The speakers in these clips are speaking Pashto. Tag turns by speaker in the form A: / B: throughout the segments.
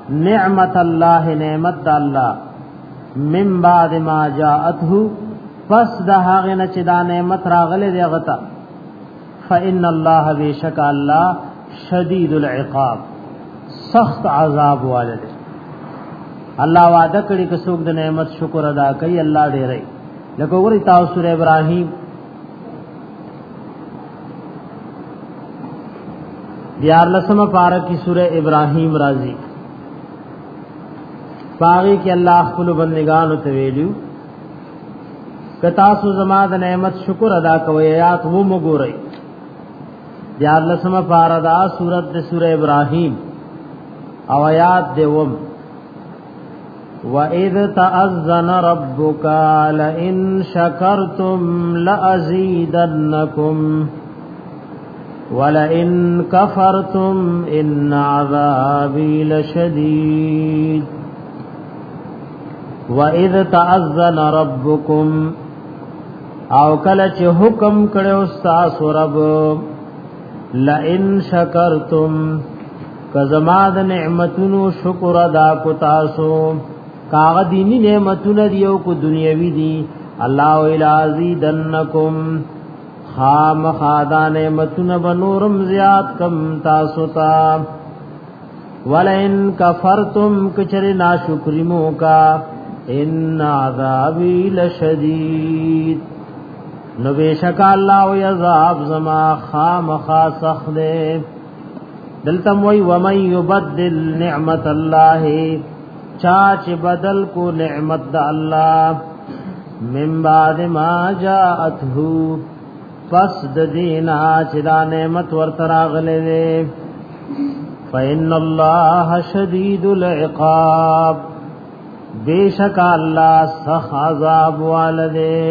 A: نعمت الله نعمت الله من بعد ما جاءته پس د هغه نه چې دا نعمت راغله دی غتا فإن الله بشک الله شدید العقاب سخت عذاب والده الله وعده کړی چې څوک د نعمت شکر ادا کوي الله ډېرې لکه ورې تاسو سورہ ابراهیم دیار لسمه پارا کی سورہ ابراہیم راضی باغی کی اللہ خپل بندگانو ته ویلو کتا سو زما د نعمت شکر ادا کوي آیات وو مګورئ دیار لسمه پارا دا سورۃ د سورہ ابراہیم او آیات دیوم وَإِذْ تَأَذَّنَ رَبُّكَ لَئِن شَكَرْتُمْ لَأَزِيدَنَّكُمْ وَلَئِن كَفَرْتُمْ إِنَّ عَذَابِي لَشَدِيدٌ وَإِذْ تَأَذَّنَ رَبُّكُمْ او کله چې حکم کړو تاسو رب لئن شکرتم کزما د نعمتونو شکر ادا کو تاسو کاغ دینی نعمتونه دیو کو دنیوی دی الله الازیدنکم خام خادا نعمتونه بنورم زیات کم تاسو تا ولئن کفرتم کچری ناشکری مو کا ان عذابی لشدید نو بیشک الله او عذاب زما خام خاصخ دے دلتم وی ومن یبدل نعمت الله چاچ بدل کو نعمت د الله من بعد ما جاءته پس د دینا چې دا نعمت ورته راغله فإن الله شدید العقاب بیشک الله سخت عذاب والده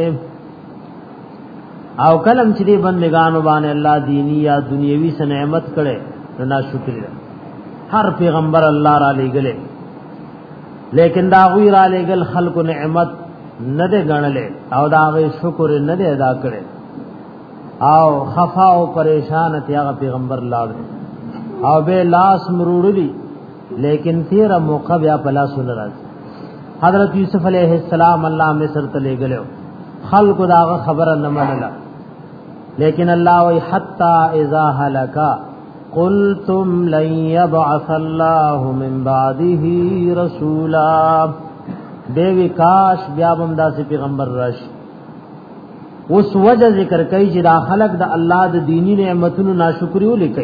A: او کلم چې دی بندگانو باندې الله دینی یا دنیوي س نعمت کړي نه شکر هر پیغمبر الله را لېګلې لیکن دا غوی را لېګل خلق نعمت نه دې غنلې او دا غي شکر نه دې ادا کړي او خفا او پریشان تیغه پیغمبر لاړ او به لاس مروړلی لیکن تیرا موقع بیا پلا سن راځي حضرت یوسف علیہ السلام الله مصر ته لېګلو خلق داغه خبره نه منله لیکن الله وی حتا اذا هلكا قلتم لن يبعث الله من بعده رسولا دیوی کاش بیا بم داسې پیغمبر راشي اوس وجه ذکر کوي چې دا خلق د الله د دینی نعمتونو ناشکری ولیکي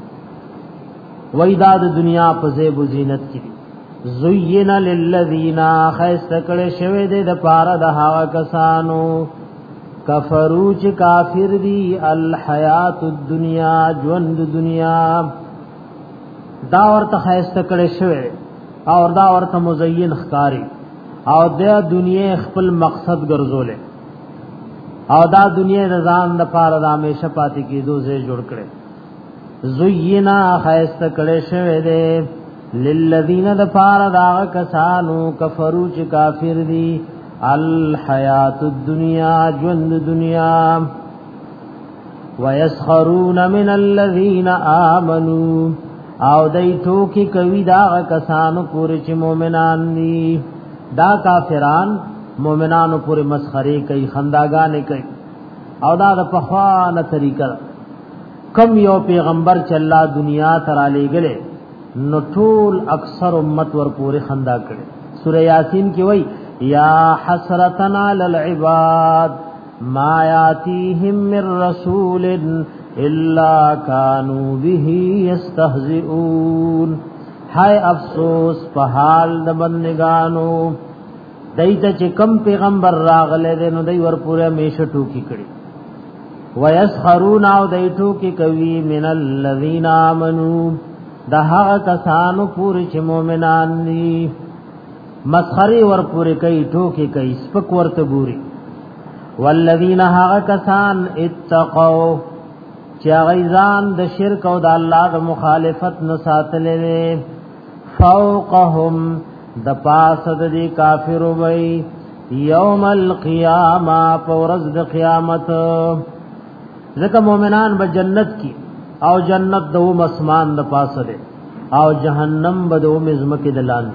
A: وېدا د دنیا په زیب و زینت کې زین للذین خیستکل شوه دې د پاره د هوا کسانو کفرو چې کافر دي الحیات الدنیا ژوند دنیا دا ورته خیستکل شوه او دا ورته مزین ښکاری او د دنیا خپل مقصد ګرځولې او دا دنیا نظام د پاره د همیشه پاتې کېدو ځای جوړ کړي زینا خیستکل شوه دې للذین دفار داغ کسانو کفرو چی کافر دی الحیات الدنیا جوند دنیا ویسخرون من الذین آمنوا او دی ٹوکی کوي داغ کسانو پوری چی مومنان دی دا کافران مومنانو پوری مسخری کئی خنداگانے کئی او دا دا پخوان طریقہ کم یو پیغمبر چلا دنیا ترالی گلے نو ټول اکثر امت ور پوری خندا کړي سورہ یاسین کې وای یا حسرتنا للعباد ما یاتیهم من رسول الا كانوا به یستهزئون هاي افسوس په حال د بندگانو دایته چې کم پیغمبر راغله دي نو دای ور پوره میشه ټوکی کړي ويسخرون او دای ټوکی کوي من الذين امنوا دا هغه کسانو پوری چې مؤمنان دي مسخري ور پوری کوي ټوکی کوي سپک ورته ګوري والذین هغه کسان اتقوا چې غیزان د شرک او د الله د مخالفت نه ساتلې فوقهم د پاسد دي کافر وي یوم القیامه پورز د قیامت ځکه مؤمنان به جنت کی او جنت دو مسمان د پاسه ده او جهنم بدو مزمک دلان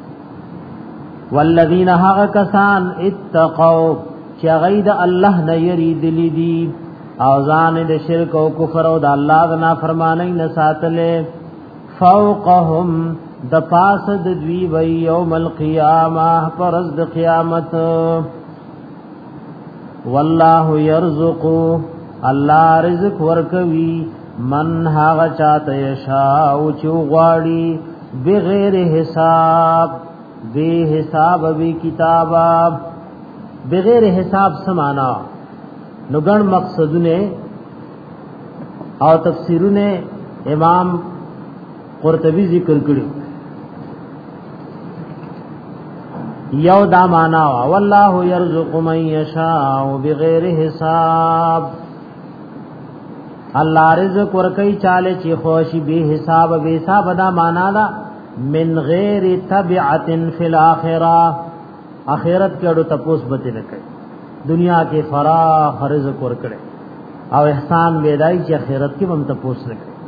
A: والذین حق کسان اتقوا چې غید الله نه یریدلی دي او ځان د شرک او کفر او د الله د نافرمانی نه ساتلې فوقهم د پاس د دوی وی یوم القیامه پرز د قیامت والله یرزق الله رزق ورکوي من هغه چاته یشاء او چوغاړي بغیر حساب بے حساب بے کتابا بغیر حساب سمانا نو ګڼ مقصدونه او تفسیرونه امام قرطبی ذکر کړي یو دا معنا والله يرزق من يشاء بغیر حساب الله رزق ورکي چاله چې خوشي به حساب به حساب دا معنا دا من غیر تبعت فی الاخره اخرت کې اډو تپوس بته نه کوي دنیا کې فراخ رزق ورکړي او احسان ویدای چې اخرت کې هم تپوس نه کوي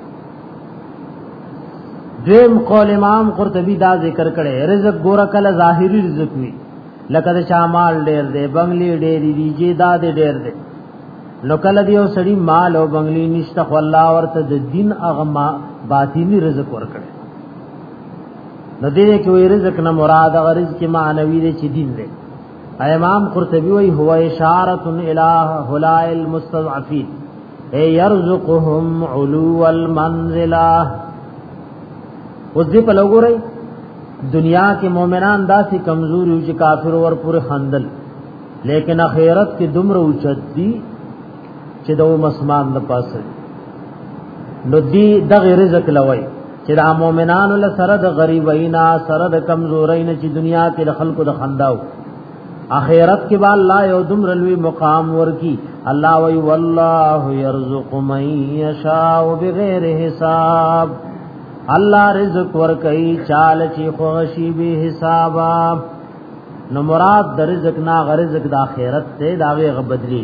A: دیم قول امام قرطبی دا ذکر کړي رزق ګور کله ظاهری رزق وي لکه د چامال ډېر دی بنگلی ډېری دی جیداد ډېر دی نو کله دیو سړی مال او بنگلی نشته خو الله ورته د دین اغما باطینی رزق ورکړي نو دې کې وی رزق نه مراد غرض کې معنوي دی چې دین دی امام قرطبی وی هو اشاره اله هلال المستضعفين اي يرزقهم علو المنزله اوس دې په لګوري دنیا کې مؤمنان داسې کمزوري او چې کافر ور پورې خندل لیکن اخرت کې دومره اوچت دي چې دوه مسمان نه پاسه نو دې دغه رزق لوي چې د مؤمنانو له سره د غریبینا سره د کمزورین چې دنیا کې د خلکو د خنداو اخرت کې با الله یو دومره لوی مقام ورکی الله وی والله يرزق من يشاء بغیر حساب الله رزق ورکي چال چې خوشي به حسابا نو مراد د رزق نا غرزق د اخرت ته داغه غبدلی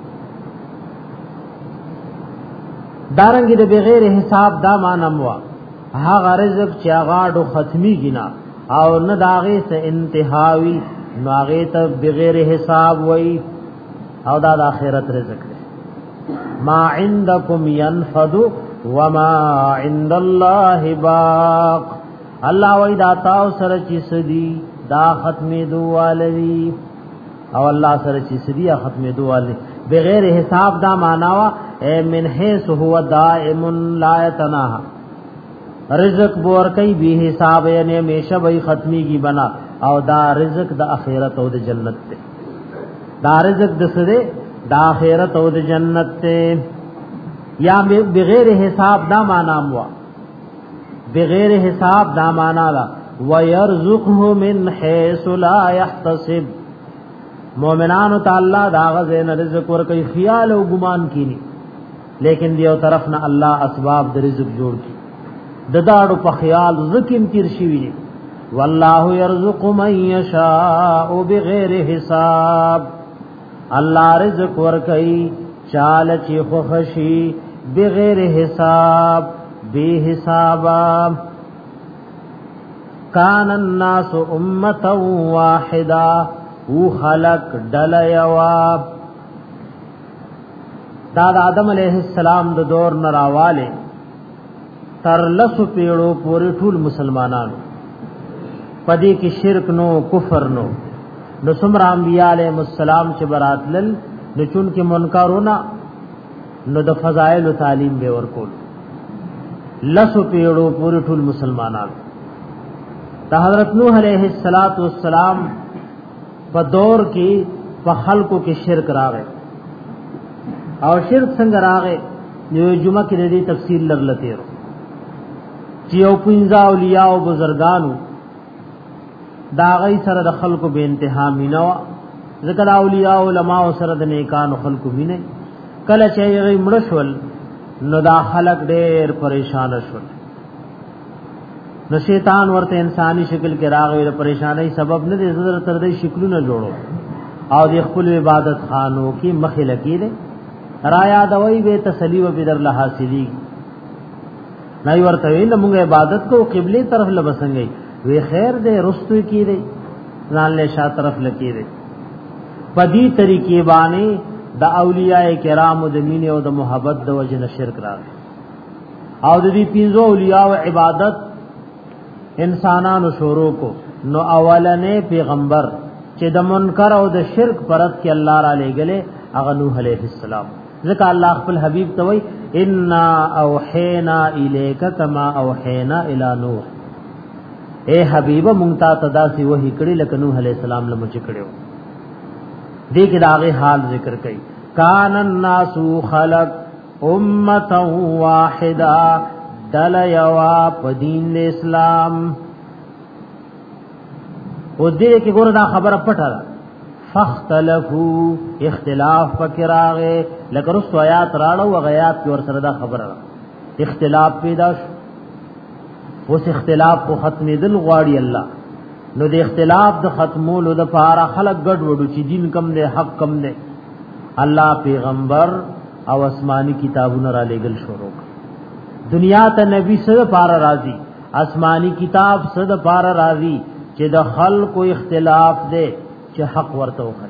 A: دارنګ د بغیر حساب دا مانموا هغه رزق چې هغه ختمي گنا او نه داغه سه انتهاوی نو هغه ته بغیر حساب وای او دا د اخرت رزق دی ما عندکم ينفد وما عند الله باق الله وای دا تاسو سره چې سدي دا ختمي دوالوي او الله سره چې سدي ختمي دوالوي بغیر حساب دا معناوا اے من حيث هو دائم لا يتناهى رزق بور کوي به حساب یعنی همیشه وای ختمي کی بنا او دا رزق د اخرت او د جنت ته دا رزق د سره د اخرت او د جنت ته یا بغیر حساب دا معنا مو بغیر حساب دا معنا لا ويرزقه من حيث لا يحتسب مومنان تعالی دا غزين رزق ور کوي خیال او ګمان کینی لیکن دیو طرف نه الله اسباب د رزق جوړ کی د داړو په خیال زکیم تیر شي وی والله يرزق من يشاء بغیر حساب الله رزق ور کوي چال چې خوشي بغیر حساب بے حسابا کان الناس امه واحده او خلق دلیوا دا آدم علیہ السلام د دور نراواله تر لسو پیړو پورې ټول مسلمانانو پدې کې شرک نو کفر نو څومره انبیاء علیہ السلام چې براتل نو چون کې منکرونه نو د فضائل او تعلیم به ورکول لسو پیړو پورې ټول مسلمانانو د حضرت نوح علیہ السلام په دور کې په خلکو کې شرک راغی او شرک څنګه راغی یو جمعه کې د تفصیل لرلته ورو چې یو پنځه اولیاء او بزرګانو دا غي سره د خلکو به انتها مينوا ذکر اولیاء علماء سره د نیکانو خلکو مینه کله چې یې مړ شول نو دا خلق ډېر پریشان شول نو شیطان ورته انساني شکل کې راغی د پریشانای سبب نه دي زړه تر دې شکلونه جوړو او د خپل عبادت خانو کې مخې لکې رایا دوی به تسلی و بدر له حاصلی نه ورته ویل موږ عبادت کو قبله طرف لبسنګي وی خیر دې رستو کی دې ځان له شا طرف لکی دې پدی طریقې باندې د اولیاء کرام د مين او د محبت د وجه نه شرک راغی او د دې پینځو اولیاء او عبادت انسانانو شروع کو نو اولنې پیغمبر چې د منکر او د شرک پرد کې الله را لېګلې هغه نوح عليه السلام ځکه الله خپل حبيب ته وای ان اوحینا الیک کما اوحینا الی نوح اے حبیب مونږ ته تداسي وਹੀ کړي لکه نوح عليه السلام لمو چې کړو دې کې داغه حال ذکر کړي کان الناس خلق امه واحده دل یوا پدین اسلام او دې کې ګور دا خبره پټه ده فاختلفوا اختلاف فکراغه لکه رسو آیات راړو او غیات کې ور سره دا خبره اختلاف پیدا شو اوس اختلاف کو ختمې دل غواړي الله نو د اختلاف د ختمولو د پاره خلق ګډ وډو چې دین کم نه حق کم نه الله پیغمبر او آسمانی کتابونه را لېګل شروع دنیا ته نبی سره پاره راضي آسمانی کتاب سره پاره راضي چې د خلق اختلاف دے چې حق ورته وکړي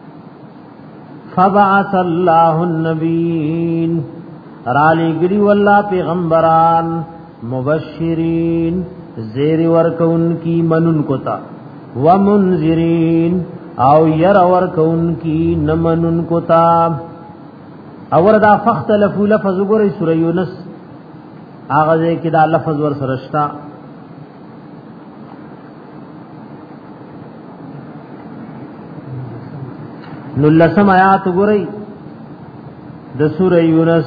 A: فبعث الله النبیین را لېګلی والله پیغمبران مبشرین زیر ورکون کی منن کوتا ومنذرین او ير ورکون کی نمنن کوتا اور دا فختلفوا لفظ ګورې سورہ یونس هغه کې دا لفظ ور سرشتہ نلسم آیات ګورې د سورہ یونس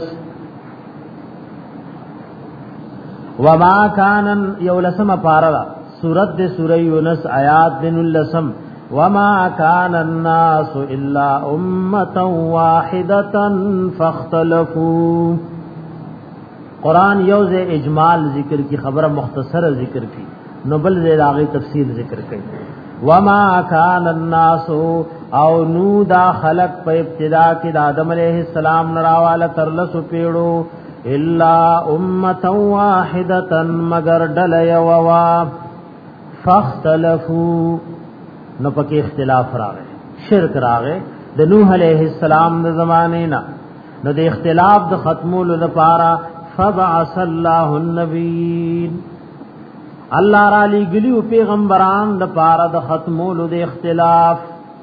A: وما كان یولسم پارا سورۃ د سورہ یونس آیات دن اللسم وما كان الناس الا امه واحده فاختلفوا قران یوز اجمال ذکر کی خبر مختصر ذکر کی نوبل زیراغی تفصیل ذکر کی وما كان الناس او نو دا خلق په ابتدا کې د آدم علیہ السلام نراواله ترلسو پیړو الا امه واحده مگر دل یوا فاختلفوا نو پکې اختلاف راغی شرک راغی د نوح علیہ السلام د زمانه نه نو د اختلاف د ختمولو لپاره فبعث الله النبیین الله را لېګلیو پیغمبران د پاره د ختمولو د اختلاف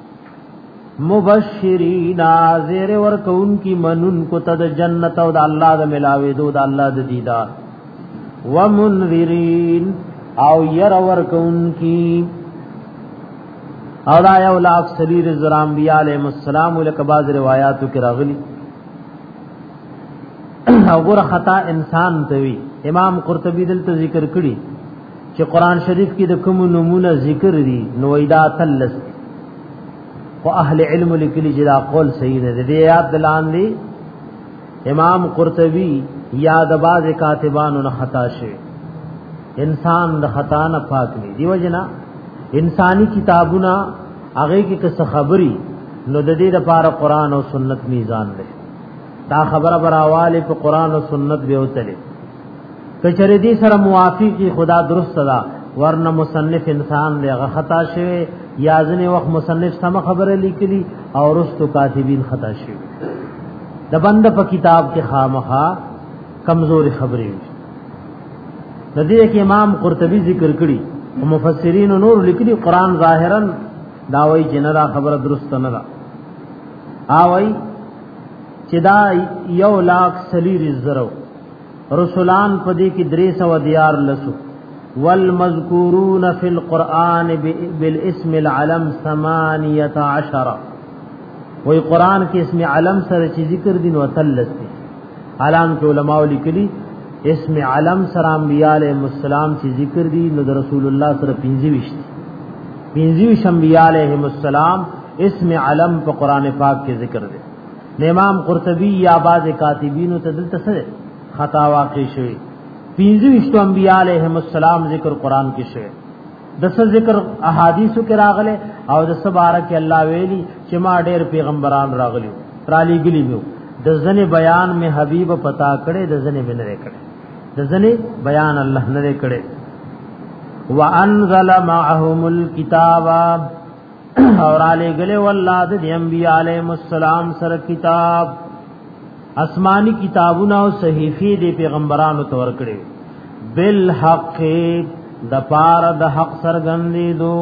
A: مبشرین زیر ورکون کی منن کو تد جنت او د الله د ملاوي دو د الله د دیدار ومنذرین او ير ورکون کی او دا یو لاک سلیر زرام بیا علیہ السلام لک باز روایاتو کې راغلی او ګور خطا انسان توی امام قرطبی دلته ذکر کړي چې قران شریف کې د کوم نمونه ذکر دي نویدا تلس او اهل علم لیکلي چې دا قول صحیح نه دی یاد دلان دی امام قرطبی یاد باز کاتبانو نه خطا شي انسان د خطا نه پاک دی دیو جنا انسانی کتابونه هغه کې څه خبري نو د دې لپاره قران او سنت میزان دی دا خبره براواله په قران او سنت به وتلې کچره دې سره موافقي خدا درست دا ورنه مصنف انسان دی هغه خطا شوی یا ځنه وخت مصنف سم خبره لیکلی او رستو کاتبین خطا شوی د بند په کتاب کې خامخا کمزوري خبرې د دې کې امام قرطبي ذکر کړي او مفسرین نور لیکلي قران ظاهرا داوی جنرا خبره درست نه ده اوای چې دا 1,40,000 رسولان پدې کې 300 دیار لسو والمذکورون فی القرآن بالاسم العلم 18 وی قرآن کې اسم علم سره چې ذکر دین وتلس دي علام کې علماء لیکلي اسم علم سره انبیاء علیهم السلام چې ذکر دي نو رسول الله سره 25 انبیاء علیهم السلام اسم علم په قران پاک کې ذکر دي امام قرطبی یا بعض کاتبین ته دلته سره خطا واقع شوی 25 انبیاء علیهم السلام ذکر قران کې شوی د څه ذکر احادیثو کې راغله او د سبارک الله ویلي چې ما ډېر پیغمبران راغلي را لېګلی مو د ځنې بیان می حبیب پتا کړي د ځنې مې نه کړي د ځنې بیان الله نه کړي. وانزل معهم الكتاب اور علی گله والله د انبیاء علیهم السلام سره کتاب آسمانی کتابونه او صحیفه د پیغمبرانو تور کړي بالحق د پار د حق سرګندې دو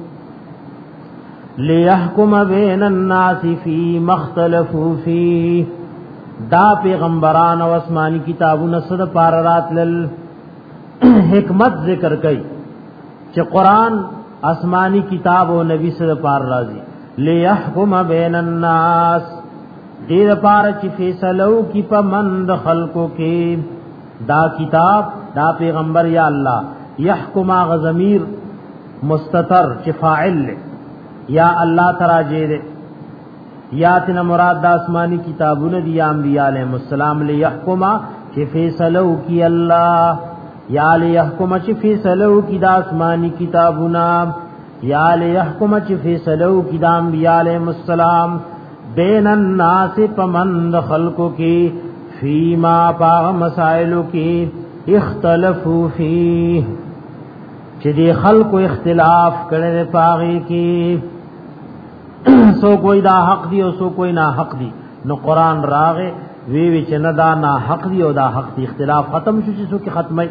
A: ليحكم بين الناس فيما اختلفوا فيه دا پیغمبران او آسمانی کتابونه سره پار راتل حکمت ذکر کړي چې قران آسمانی کتاب او نبی سره پار راضي ليحكم بين الناس دې لپاره چې فیصلو کی په مند خلقو کې دا کتاب دا پیغمبر یا الله يحكم غضمیر مستتر چې فاعل یا الله تراجه دې یا تن مراد د آسمانی کتابونه دي انبیاء علیهم السلام ليحكم چې فیصلو کی الله یا ليحكم چې فیصلو کی د آسمانی کتابونه یا ليحكم چې فیصلو کی د انبیاء علیهم السلام بین الناس پمند خلقو کی فیما پاغ مسائلو کی اختلفو فی چې دی خلقو اختلاف کړي پاغي کی سو کوئی دا حق دی او سو کوئی نا حق دی نو قران راغه وی چې نه دا نا حق دی او دا حق دی اختلاف ختم شو چې سو کې ختمه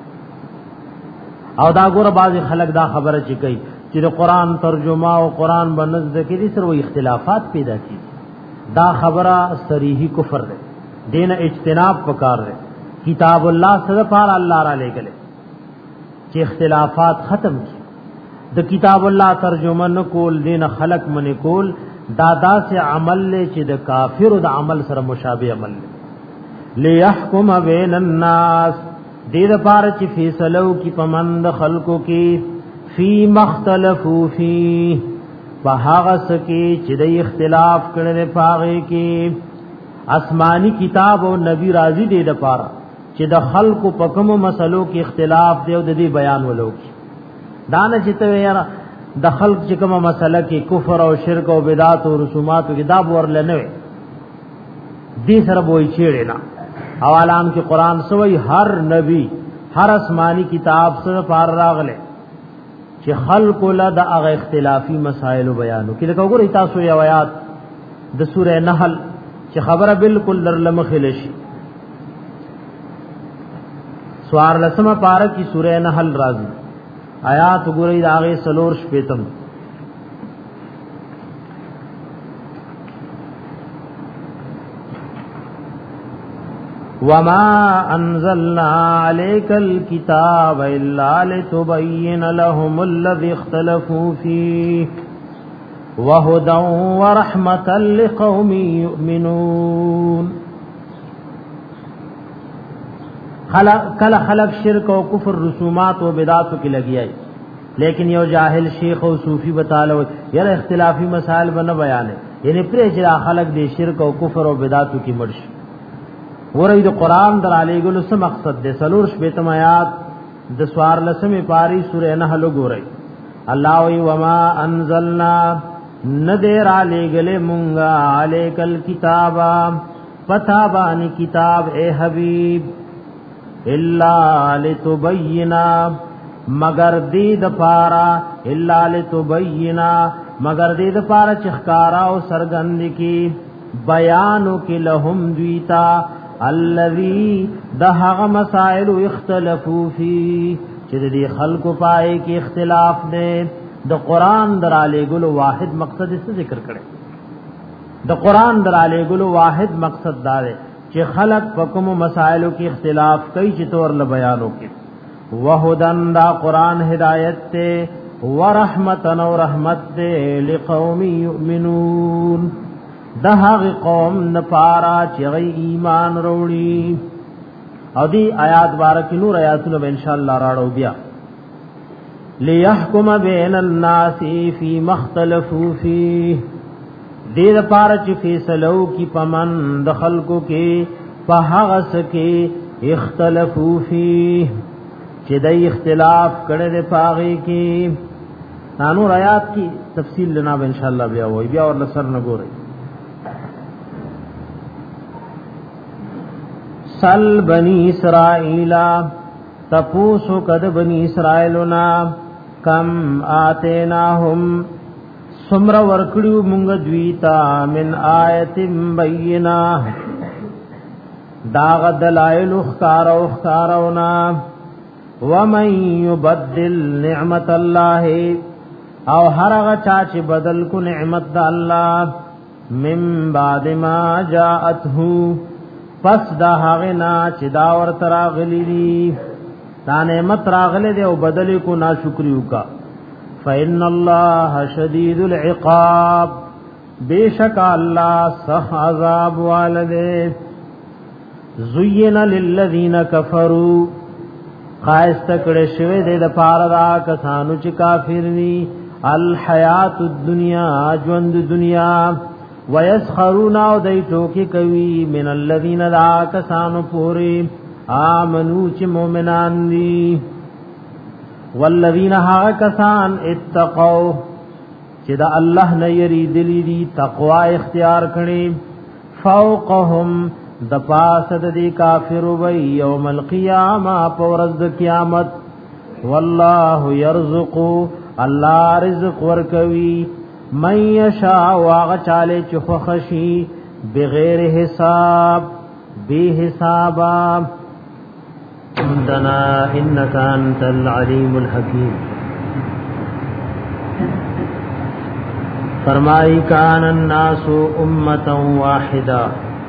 A: او دا ګوره بعض خلک دا خبره چې کوي چې د قران ترجمه او قران باندې ذکر دي سره اختلافات پیدا کی دا خبره صریحی کفر ده دین اجتناب پکار ده کتاب الله سره پار الله را لګل چې اختلافات ختم کی د کتاب الله ترجمه نکول دین خلق من کول دادا سے عمل له چې د کافر د عمل سره مشابه عمل ليحكم بين الناس دې لپاره چې فیصلو کی پمند خلقو کې فی مختلفو فی بهاغس کې چې د اختلاف کړي پاغه کې آسمانی کتاب او نبی راضی دې لپاره چې د خلقو په کوم مسلو کې اختلاف دی او د دې بیان ولو دانه چې ته یاره د خلق چې کومه مسله کې کفر او شرک او بدعت او رسومات او کتاب ورلنه دې سره وای چیرې نه حوالان کې قران سوی هر نبی هر آسمانی کتاب سره پار راغله چې خلق له د هغه اختلافي مسائل بیانو کې لکه وګورئ تاسو یو آیات د سوره نحل چې خبره بالکل در لمخلشي سوار لسمه پارا کی سوره نحل راځي آیات وګورئ دا هغه سلور شپیتم وما انزلنا عليك الكتاب الا لتبين لهم الذي اختلفوا فيه وهدى ورحمة لقوم يؤمنون خلق شرک او کفر رسومات او بدعات کې لګیای لیکن یو جاهل شیخ او صوفی بتاله یره اختلافی مسائل بنه بیان یعنی پرې چې خلق دې شرک او کفر او بدعات کې مرشي ورې د قران در علی ګلو څه مقصد دې سلور شپیتم آیات د سوار لسمه پاری سورې نحل ګورئ الله وی وما انزلنا ندر علی گله مونږه علیکل کتابا پتا باندې کتاب اے حبیب الا لتبینا مگر دې د پارا الا لتبینا مگر دې د پارا چخکارا او سرګند کی بیانو کې لهم دویتا الذی دهغه مسائل اختلافو فی چې دې خلق پای کې اختلاف دې د قران درالې ګلو واحد مقصد څه ذکر کړي د قران درالې ګلو واحد مقصد دا دی چې خلق په کوم مسائلو کې اختلاف کوي چې تور ل بیانو کې وهدن دا قران هدایت ته ورحمتن او رحمت ته لقوم یؤمنون دهغه قوم نپارا چې ایمان وروړي او دی آیات بارک نور آیاتونه ان شاء الله راړو بیا ليحكم بين الناس فيما اختلفوا فيه دې لپاره چې فیصلو کی پمن د خلقو کې په هغه سکه اختلافو فيه چې د اختلاف کړي د پاغي کې نانو آیات کی تفصیل لنا ان شاء الله بیا وای بیا ور لسر نه ګورئ سل بنی اسرائیل تپوسو کد بنی اسرائیلنا کم آتیناهم سمر ورکڑیو منگ دویتا من آیت بینہ داغ دلائل اخکارونا ومن یبدل نعمت اللہ او هرغ چاچ بدل کو نعمت دا اللہ من بعد ما جاءته پس دا هغنا چې دا ورته راغلی دی دا نعمت راغلی دی او بدل کو ناشکریو کا فإن الله شدید العقاب بیشک الله سخ عذاب والده زین للذین کفروا خاصه کړه شوی د پاره دا کسانو چې کافر دي الحیات الدنیا ژوند دنیا ويسخرون او دای ټوکی کوي من الذین لا کسانو پوری آمنو چې مؤمنان دي والذین ها کسان اتقوا چې دا الله نه یریدلی دي تقوا اختیار کړي فوقهم د پاسد دی کافر وی یوم القیامه پورز د قیامت والله یرزق الله رزق ورکوي من یشاء واغ چاله چخ خشی بغیر حساب بے حسابا عندنا انک انت العلیم الحکیم فرمائی کان الناس امه واحده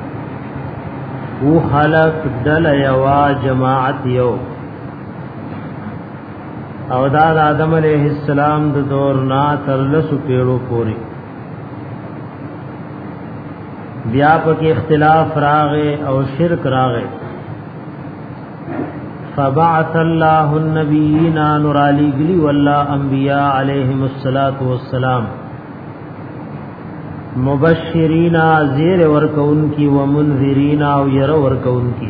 A: او خلق دل یوا جماعت یو او دا آدم علیہ السلام د دور نا تر لسو پیړو پوری بیا پکې اختلاف راغې او شرک راغې فبعث الله النبیین نور علی گلی والله انبیاء علیہم الصلوۃ والسلام مبشرین زیر ورکون کی و منذرین او ير ورکون کی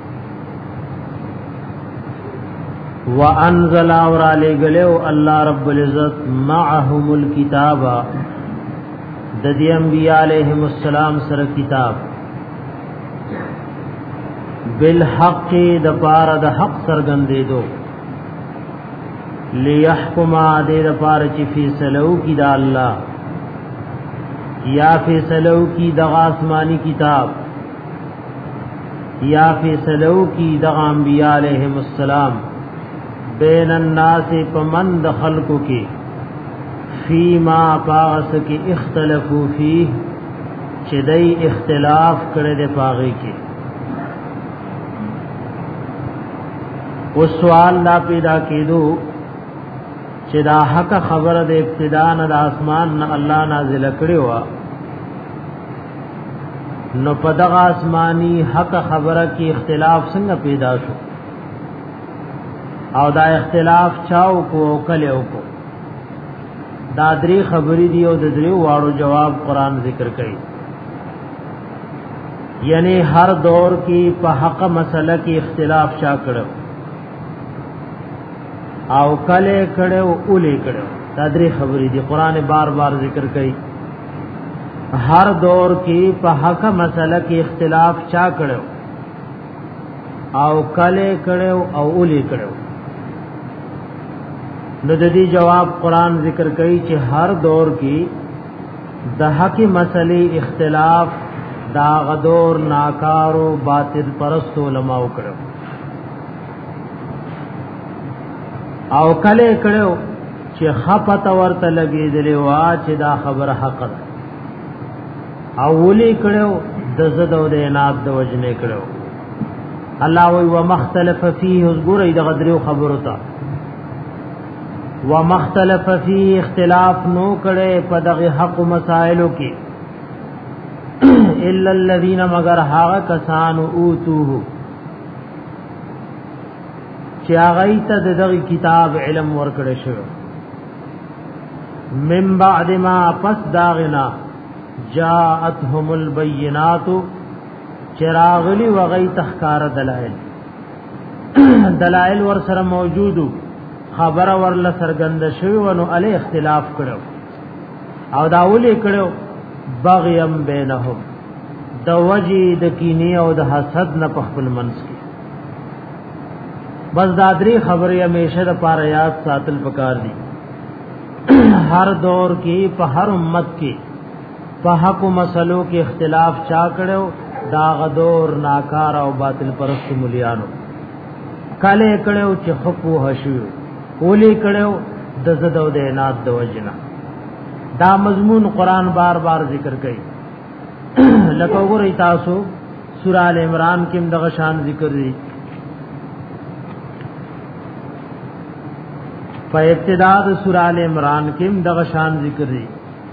A: وانزل اور علی گلو الله رب العزت معهم الكتاب د دې انبیاء علیہم السلام سره کتاب بالحق د پار د حق سرګندې دو ليحكم د پار چې فیصلو کی دا الله یا فیصلو کی دغا آسمانی کتاب یا فیصلو کی دغا انبیاء علیہم السلام بین الناس پمند خلقو کی فیما پاغس کی اختلفو فیه چدئی اختلاف کرد پاغی کی اس سوال لا پیدا کیدو چې دا حق خبره د ابتدا نه د اسمان نه الله نازل کړي وا نو په دغه آسمانی حق خبره کې اختلاف څنګه پیدا شو او دا اختلاف چاو کو کله کو دا درې خبرې دی او د درې واړو جواب قران ذکر کوي یعنی هر دور کې په حق مسله کې اختلاف چا کړو او کله کړو اولې کړو دا درې خبرې دي قران بار بار ذکر کوي ہر دور کی په حق مسله کې اختلاف چا کړو او کله کړو او اولې کړو نو د دې جواب قران ذکر کوي چې هر دور کې د حق مسلې اختلاف دا غدور ناکارو باطل پرست علماء کړو او کله کړو چې خپت ورته لګېدلې وا چې دا خبره حق ده اولی کړو د زد او د عناد د وجنه کړو الله وی ومختلف فيه ذکر د غدرو خبرو تا ومختلف فيه اختلاف نو کړي په دغه حق مسائلو کې الا الذين مگر هغه کسان اوتوه چې هغه ته دغه کتاب علم ورکړی شو من بعد ما پس داغنا جاءتهم البينات چراغلی وغی تخکار دلائل دلائل ور سره موجودو خبر ورل سرګند شوی ونو علی اختلاف کړو او داولی کړو بغیم بینهم د وجې د کینې او د حسد نه په خپل منځ کې بس دا درې خبرې همیشه د پاره یاد ساتل پکار دي هر دور کې په هر امت کې په حق او مسلو کې اختلاف چا کړو دا غدور ناکار او باطل پرست مليانو کله کړو چې خپو هشو اولی کړو د زد او د عناد د وجنه دا مضمون قران بار بار ذکر کوي لکه وګورئ تاسو سورہ ال عمران کې دغه شان ذکر دي په ابتدا د سورہ ال عمران کې دغه شان ذکر دي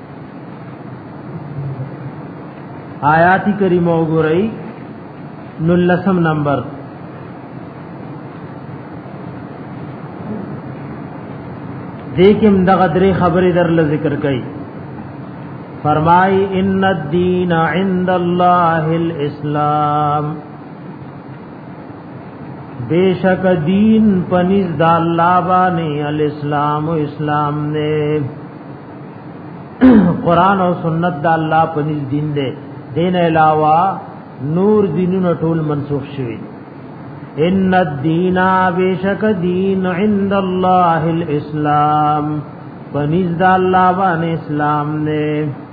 A: آیات کریمه وګورئ 19 نمبر دیکھم دغه درې خبرې در ل ذکر کړي فرمای ان الدین عند الله الاسلام بیشک دین پنځ د الله باندې الاسلام او اسلام نے قران او سنت د الله پنځ دین دے دین علاوه نور دینونه ټول منسوخ شوی ان الدین بیشک دین عند الله الاسلام پنځ د الله باندې اسلام نے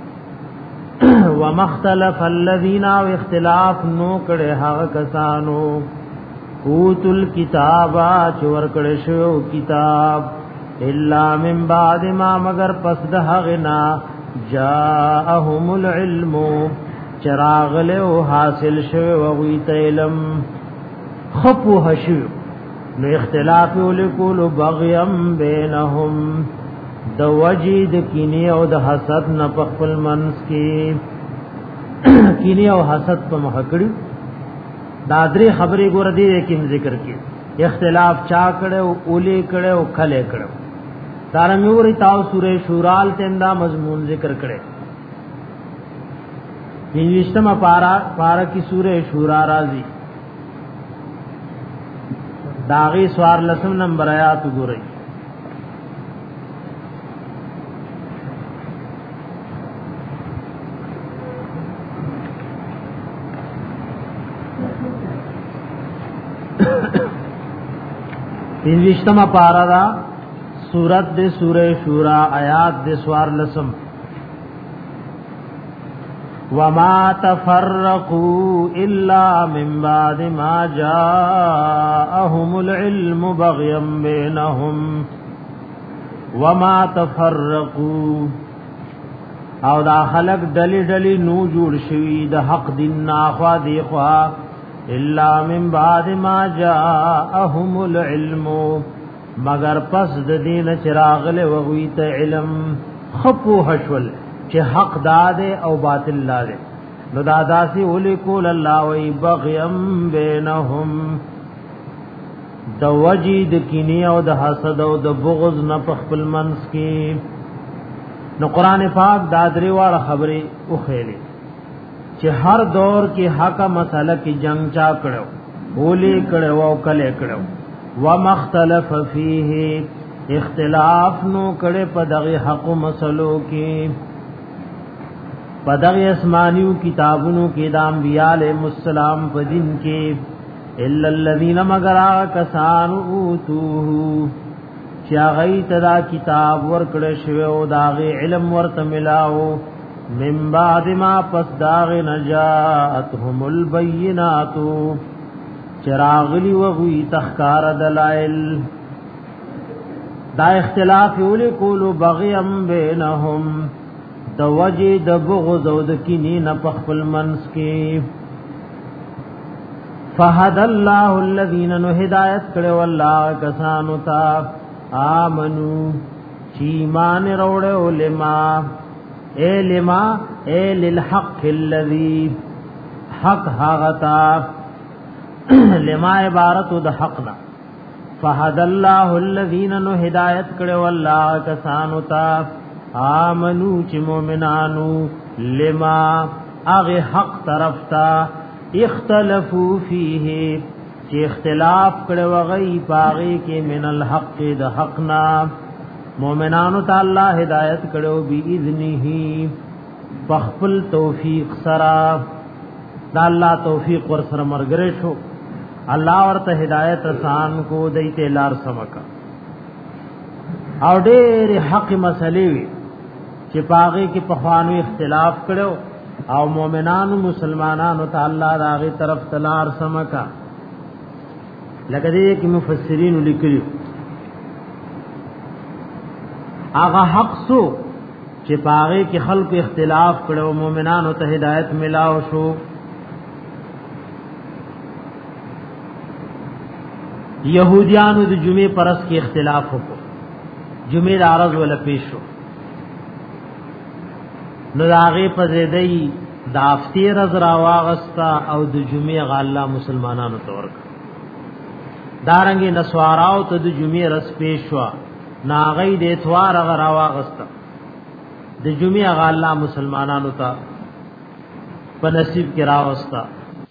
A: ومختلف الذين واختلاف نو کړه هغه کسانو اوتل کتابا چور کړه شو کتاب الا من بعد ما مگر پس د هغه نا جاءهم العلم چراغ له حاصل شو او علم خپو هشو نو اختلاف ولکول بغیم بینهم د وجید کینی او د حسد نه په خپل منس کې کینی او حسد په مخکړو دا درې خبرې ګور دي کوم ذکر کې اختلاف چا کړو اولی کړو کله کړو دارنګ ورې تاسو سورې شورال تندا مضمون ذکر کړي دینشتمه پارا کی سورې شورا راځي داغي سوار لسم نمبر آیات ګورئ پنځشتمه پارا دا سورت دے سورہ شورا آیات دے سوار لسم وما تفرقوا الا من بعد ما جاءهم العلم بغيا بينهم وما تفرقوا او دا خلق دلی دلی نو جوړ شوی د حق دین ناخوا دی خوا الا من بعد ما جاءهم العلم مگر پس د دین چراغ له وغوی ته علم خپو حشول چې حق داده او باطل لاله نو دادا سی ولکول الله وی بغیم بینهم د وجید کینی او د حسد او د بغض نه خپل منس کې نو قران پاک دا درې واړه خبرې او خېلې چې هر دور کې حق مسله کې جنگ چا کړو بولی کړو او کله کړو ومختلف فيه اختلاف نو کړه په دغه حق مسلو کې په دغه اسمانیو کتابونو کې د انبیاء علیهم السلام په دین کې الا الذين مگر کسان اوتوه چې هغه تدا کتاب ورکړه شوی او داغه علم ورته ملاو من بعد ما پس داغ نجاتهم البینات چراغلی وغوی تخکار دلائل دا اختلاف اولی کولو بغیم بینهم دا وجه دا بغض او دا کنی نپخپل منس کی فهد اللہ الذین نو ہدایت کرے واللہ کسانو تا آمنو چیمان روڑے علماء اے لما اے للحق الذی حق حاغتا لما عبارت د حقنا فهد الله الذين نو هدایت کړه والله کسانو تا امنو چې مؤمنانو لما اغه حق طرف تا اختلافو فيه چې اختلاف کړه وغي پاغي کې من الحق د حقنا مؤمنانو ته الله هدایت کړو باذنه بخپل توفیق سرا دا الله توفیق ور سره مرګره شو الله ورته هدایت آسان کو دیته لار سمکا او ډېر حق مسلې وي چې پاغه کې په خوانو اختلاف کړو او مؤمنانو مسلمانانو ته الله راغي طرف تلار سمکا لکه دې کې مفسرین لیکلي هغه حق سو چې پاغه کې خلق اختلاف کړو مؤمنانو ته هدایت ملاو شو یهودیانو د جمعې پرس کې اختلاف وکړو جمعې د عرض ولا پیښو نو هغه په زیدای د افطیر از را واغستا او د جمعې غاله مسلمانانو تور دارنګ نسواراو ته د جمعې رس پیښوا ناغې د اتوار غ را واغستا د جمعې غاله مسلمانانو ته په نصیب کې راوستا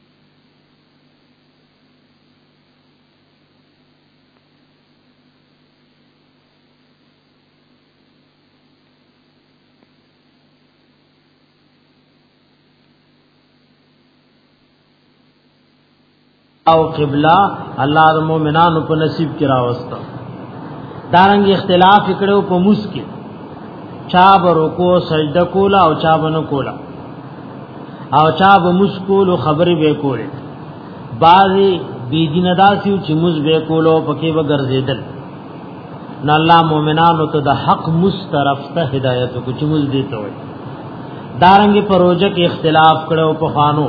A: او قبلہ الله د مؤمنانو په نصیب کې راوستا دارنګ اختلاف کړو په مسکه چا به رکوع سجده کولا او چا به نه کولا او چا به مسکول خبرې به کوله بعضی بی دین داسیو چې مز به کولو پکې به ګرځیدل نه الله مؤمنانو ته د حق مسترف ته هدایت کو چې مز دي ته وي دارنګ پروژه کې اختلاف کړو په خانو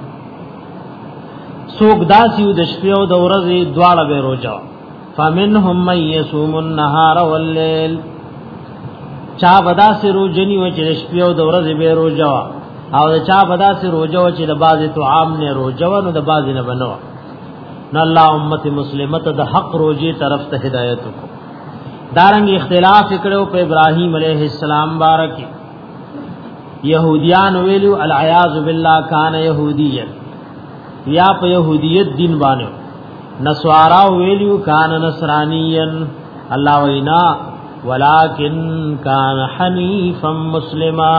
A: سوک داسیو د شپې او د ورځې دواړه به روزه فمنهم من يصوم النهار والليل چا بدا سي روزنی و چې شپې او د ورځې به روزه او چا بدا سي روزه و چې د بازي طعام نه روزه و نو د بازي نه بنو نو الله امت مسلمه ته د حق روزي طرف ته هدایت کو دارنګ اختلاف کړو په ابراهيم عليه السلام بارک يهوديان ویلو العياذ بالله کان يهوديا یا په يهوديت دین باندې نسوارا ویلو کان نصرانيا الله وینا ولکن کان حنیفا مسلما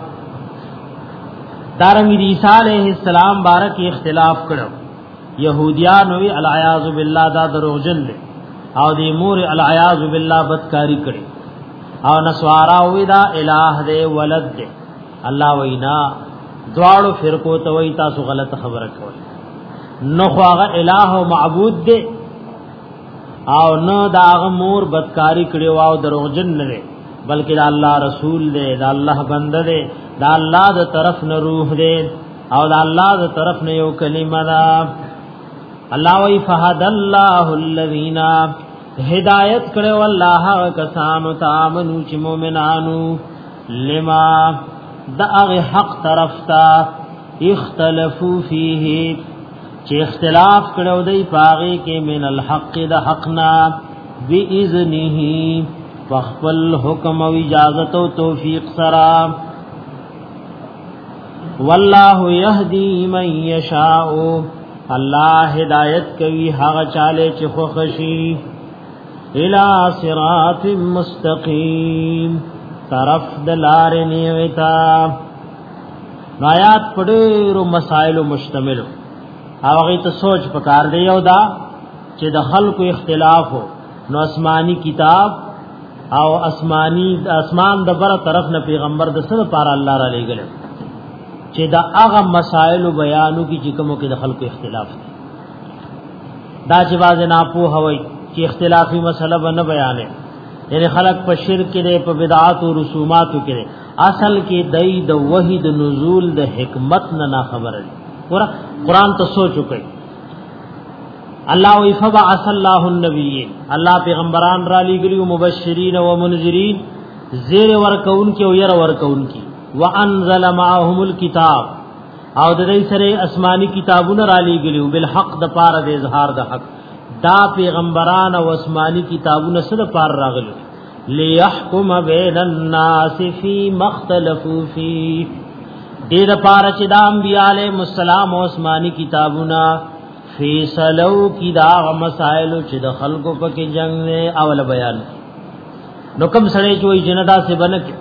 A: دارنګ عیسی علیہ السلام بارک اختلاف کړو يهوديان وی العیاذ بالله دا دروغجن دي او دی مور العیاذ بالله بدکاری کړي او نسوارا وی دا الہ دے ولد دے الله وینا دواړو فرقو ته وی تاسو غلط خبره کوي نو خو هغه الہ او معبود دی او نو دا هغه مور بدکاری کړي او دروغجن نه دی بلکې دا الله رسول دی دا الله بنده دی دا الله د طرف نه روح دی او دا الله د طرف نه یو کلمه ده الله وی فهد الله الذین هدایت کړو الله کسانو تامنو چې مؤمنانو لما دغه حق طرف تا اختلافو فيه چې اختلاف کړو دی پاغي کې من الحق د حقنا باذنه فخپل حکم او اجازت او توفیق سرا والله يهدي من يشاء الله هدایت کوي هغه چاله چې خو خشي الى صراط مستقيم طرف دلار نیوتا آیات پډېرو مسائل مشتمل هغه ته سوچ پکار دی یو دا چې د خلکو اختلاف هو نو آسمانی کتاب او اسمان د بره طرف نه پیغمبر د سره پار الله را لېګل چې دا هغه مسائل بیانو کی چې کومو کې د خلکو اختلاف دی دا چې باز نه پوه هوي چې اختلافي مسله نه بیانې یعنی خلق په شرک کې په بدعات او رسومات کې اصل کې دای د وحید نزول د حکمت نه خبره قرآن ته سوچ وکړي الله وی فبعث الله النبیین الله پیغمبران را لېګلي مبشرین او منذرین زیر ورکون کې او ير ورکون کې وانزل معهم الكتاب او د دې سره آسمانی کتابونه را لېګلي بالحق د پاره د اظهار د حق دا پیغمبران او آسمانی کتابونه سره پار راغلي ليحكم بين الناس فيما اختلفوا فيه دې د پاره چې د انبیاء علیهم السلام او آسمانی کتابونه فیصلو کی دا مسائل چې د خلکو په کې جنگ نه اول بیان نو کوم سره چې وي جندا سے بنک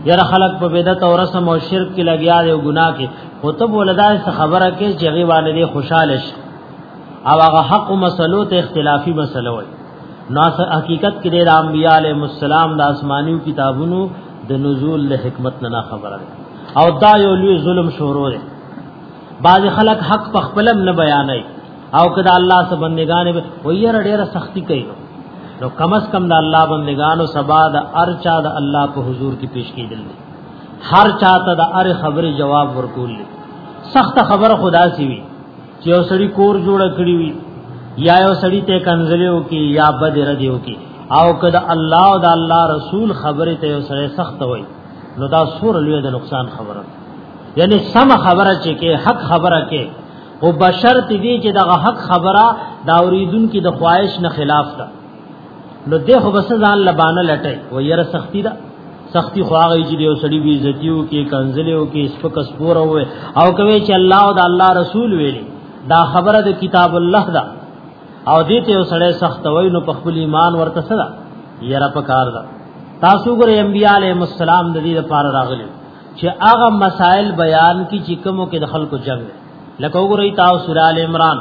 A: یره خلق په بدعت او رسم او شرک کې لګیا دی او ګناه کې خطب ولدای څه خبره کې چې غي والدې خوشاله شي او هغه حق مسلو ته اختلافي مسله وي نو حقیقت کې د انبیاء علیهم السلام د آسمانیو کتابونو د نزول له حکمت نه خبره او دا یو لوی ظلم شروع دی بعض خلک حق په خپلم نه بیانای او کدا الله سره بندگان ویره ډیره سختی کوي نو کم از کم د الله بندگانو سبا د ارچا د الله په حضور کې پیش کیدل هر چاته د ار خبره جواب ورکول سخت خبره خدا سی وی چې یو سړی کور جوړ کړی وي یا یو سړی ته کنزلیو کې یا بدر دیو کې او کدا الله او د الله رسول خبره ته یو سړی سخت وای نو دا سور لوی د نقصان خبره یعنی سم خبره چې کې حق خبره کې او بشرط دی چې دغه حق خبره دا اوریدون کې د خواهش نه خلاف ده نو دغه بس ځان لبانه لټای و یره سختی ده سختی خواږي چې یو سړی بي عزتیو کې کنزلیو کې سپک سپور او کوي چې الله او د الله رسول ویلي دا خبره د کتاب الله ده او دې ته یو سړی سخت وای نو په خپل ایمان ورته سره یره پکار ده تاسو ګره انبیاء علیهم السلام د دې لپاره راغلي چې هغه مسائل بیان کی چې کومو کې د خلکو جنگ لکه وګورئ تاسو سورہ ال عمران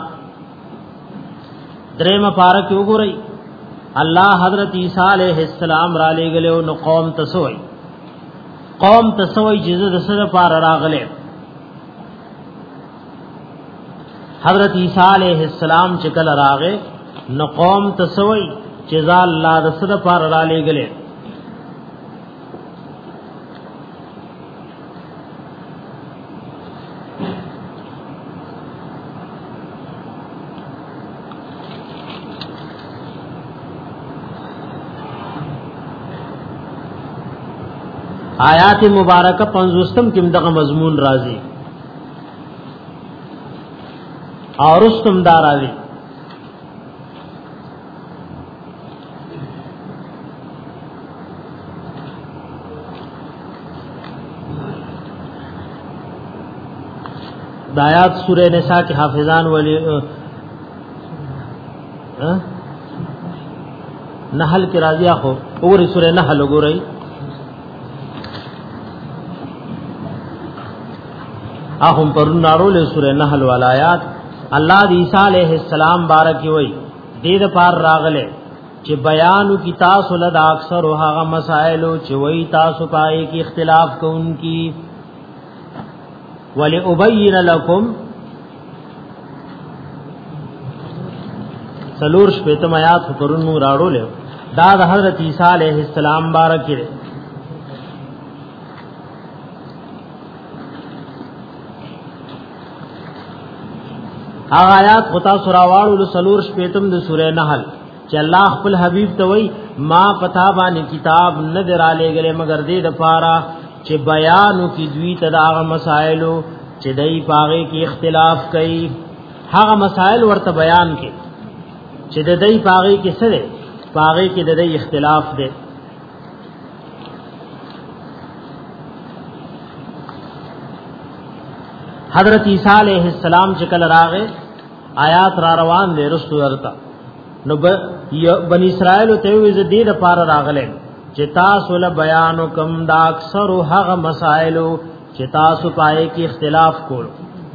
A: درېمه پارا کې وګورئ الله حضرت عیسی علیہ السلام را لېګلو نو قوم تسوي جزه د سره پار راغله حضرت عیسی علیہ السلام چې کله راغې نو قوم تسوي جزا الله د سره پار را لېګلې آیات مبارکه 50م کې دغه مضمون راځي اور رستم دار راځي د آیات سورہ نساء کې حافظان ولی نحل کې راځي اخو اور سورہ نحل وګورئ اهم پر نارول سورہ نحل ولایات الله د عیسی علیہ السلام بارک وی دې د پار راغله چې بیانو کی تاسو له اکثر هغه مسائل چې وی تاسو پای کی اختلاف کوونکی ولی ابین لکم سلور شپیتم آیات پرونو راړول دا د حضرت عیسی علیہ السلام بارک لري آیات خطا سراوالو سلور شپیتم د سورہ نحل چې الله خپل حبیب ته وای ما پتا باندې کتاب نه دراله غلې مگر دې د پاره چې بیانو کی دوی ته هغه مسائلو چې دای پاغه کې اختلاف کوي هغه مسائل ورته بیان کې چې د دای پاغه کې سره پاغه کې د دای اختلاف دی حضرت عیسی علیہ السلام چې کله راغې آیات را روان دي رسول ورته نو بنی اسرائیل ته وی ز دې د پار راغله چې تاسو له بیان کوم دا اکثر هغه مسائل چې تاسو پای کې اختلاف کول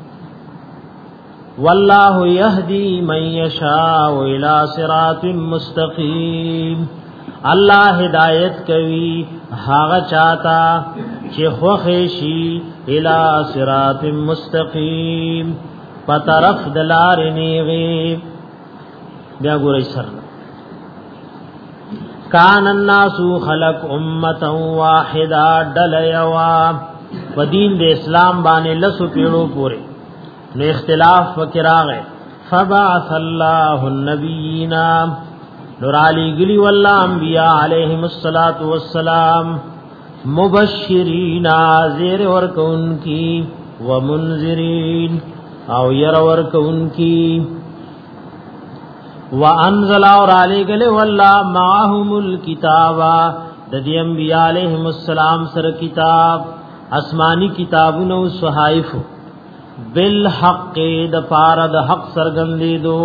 A: والله يهدي من يشاء الى صراط مستقيم الله هدایت کوي هغه چاته چې خوښ شي الى صراط مستقيم پترف دلار نیغي بیا ګورئ سر کان الناس خلق امه واحده دليوا ودین د اسلام باندې لسو پیړو پورې نو اختلاف وکراغه فبعث الله النبیین نور علی گلی والله انبیاء علیهم الصلاۃ والسلام مبشرین زیر ورکون کی ومنذرین او ير ورکون کی وانزل اور علی گلی والله معهم الكتاب د دې انبیاء علیهم السلام سره کتاب آسمانی کتابونو صحائف بالحق د پاره د حق سرګندې دو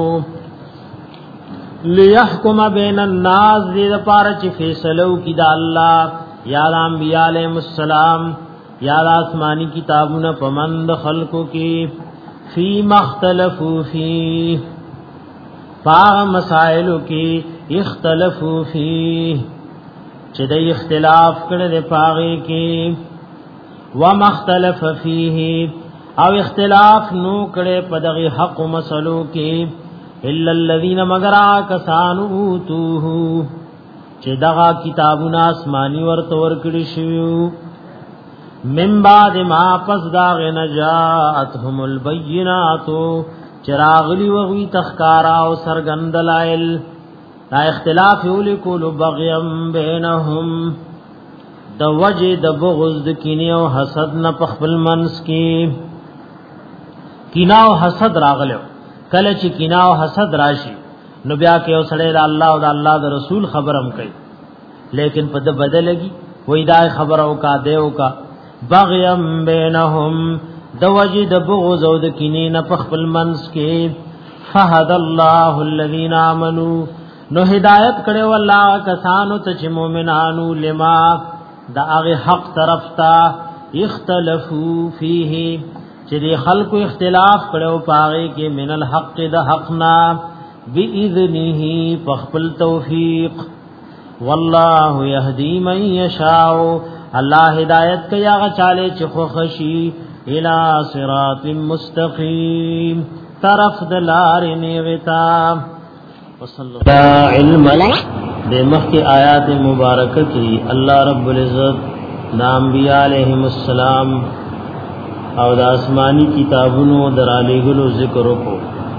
A: لیحکم بین الناس دې د پاره چې فیصلو کی د الله یا انبیاء علیہم السلام یا آسمانی کتابونه پمند خلقو کی فی مختلفو فی پا مسائلو کی اختلفو فی چې د اختلاف کړه د پاغي کې ومختلف فیه او اختلاف نو کړه په دغه حق مسلو کې الا الذين مگر کسانو توه چې دغه کتابونه آسمانی ورته ورکړي شوی من بعد ما پس داغ نجاتهم البینات چراغلی وغوی تخکارا او سرگند لائل لا اختلاف یولکول بغیم بینهم د وجه د بغض د کینه او حسد نه پخپل منس کی کینه او حسد راغلو کله چې کینه او حسد راشي نو بیا کې اوسړه د الله او د الله د رسول خبرم کوي لیکن په د بدلږي وای دا خبرو کا دیو کا بغیم بینهم د وجه د بغض او د کینه نه پخپل منس کې فهد الله الذين امنوا نو هدایت کړو الله کسانو ته چې مؤمنانو لما دا هغه حق طرف ته اختلافو فيه چې د خلکو اختلاف کړو پاره کې من الحق د حقنا باذنه فخپل توفیق والله يهدي من يشاء الله هدایت کوي هغه چاله چې خو خشي الى صراط مستقيم طرف دلار نیغتا وصلی الله علم د مخکی آیات مبارکه کی الله رب العزت نام انبیاء علیہم السلام او د آسمانی کتابونو درالی غلو ذکر کو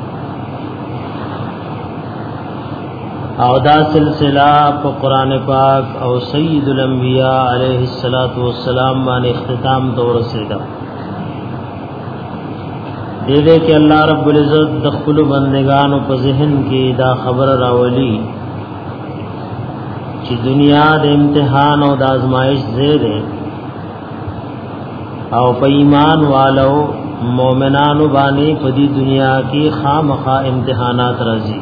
A: او دا سلسلہ په قران پاک او سید الانبیاء علیہ الصلوۃ والسلام باندې اختتام دور رسیدا دې دې کې الله رب العزت د خپل بندگانو په ذهن کې دا خبر راولي چې دنیا د امتحان او د آزمائش زیره او په ایمان والو مؤمنانو باندې په دې دنیا کې خامخا امتحانات راځي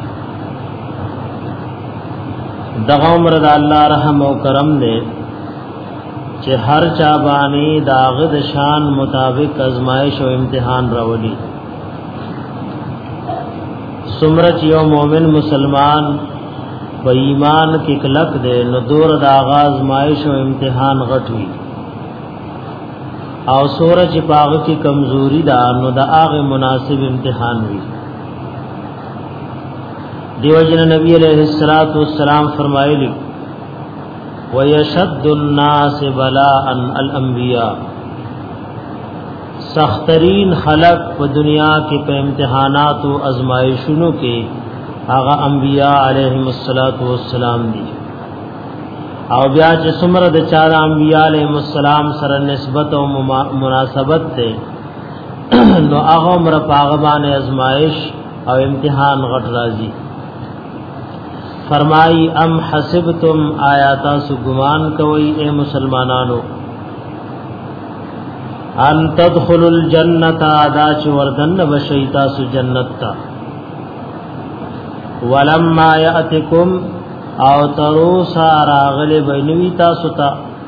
A: دغه عمر د الله رحم او کرم دې چې هر چا باندې داغه د شان مطابق ازمائش او امتحان راولي سمرت یو مومن مسلمان په ایمان کې کلک دې نو دور د آغاز مایش او امتحان غټوي او سورج پاغ کی کمزوری دا نو د هغه مناسب امتحان وي دیو جن نبی علیہ الصلوۃ والسلام فرمایلی ويشد الناس بلاء الانبیاء سخترین خلق په دنیا کې په امتحانات او ازمایښونو کې هغه انبیاء علیهم الصلوۃ والسلام دي او بیا چې څومره د چار انبیاء علیهم السلام سره نسبت او مناسبت ده نو هغه عمر پاغبان ازمایش او امتحان غټ راځي فرمائی ام حسبتم آیاتا سو گمان کوئی اے مسلمانانو ان تدخلوا الجنت ادا چ وردن بشیتا سو جنت تا ولما یاتکم او تروسا راغل بینوی تاسو تا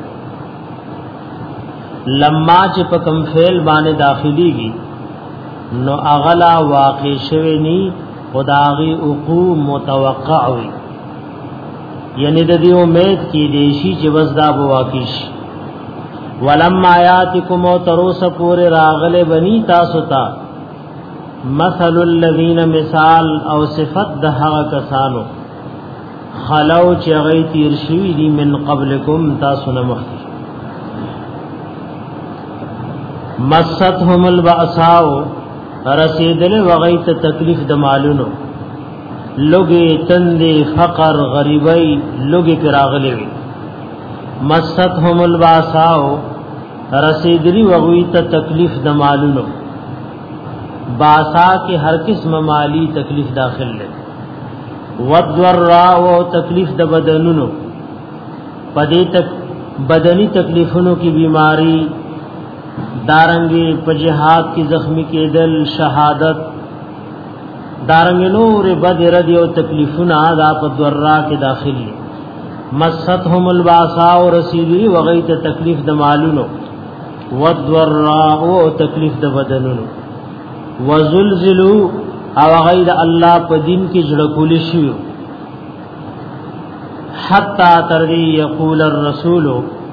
A: لما چ پکم فعل باندې داخليږي نو اغلا واقع شوی نی خداغي عقوب متوقع وي یعنی د دې امید کې دیشی چې وزدا بو واقعش ولما آیاتکم او تروس پور راغله بنی تاسو ته مثل الذین مثال او صفت د هغه کسانو خلو چې غي تیر شوی دي من قبلکم تاسو نه مخکې مستهم البأساء رسیدل وغیت تکلیف د مالونو لوګي تندې فقر غریبۍ لوګي کراغلې وي مستهم الباساو رسیدلی وغوی ته تکلیف د مالونو باسا کې هر قسم مالی تکلیف داخل لې ودورا او تکلیف د بدنونو پدې تک بدنی تکلیفونو کی بیماری دارنګي په جهاد کې زخمی کېدل شهادت دارنګ نور بدر دی او تکلیفونه دا په درا کې داخلي مستهم الباساء رسیدی وغیت تکلیف د مالونو والضراء او تکلیف د بدنونو وزلزلوا او غیر الله په دین کې جړکول شي حتا تردی یقول الرسول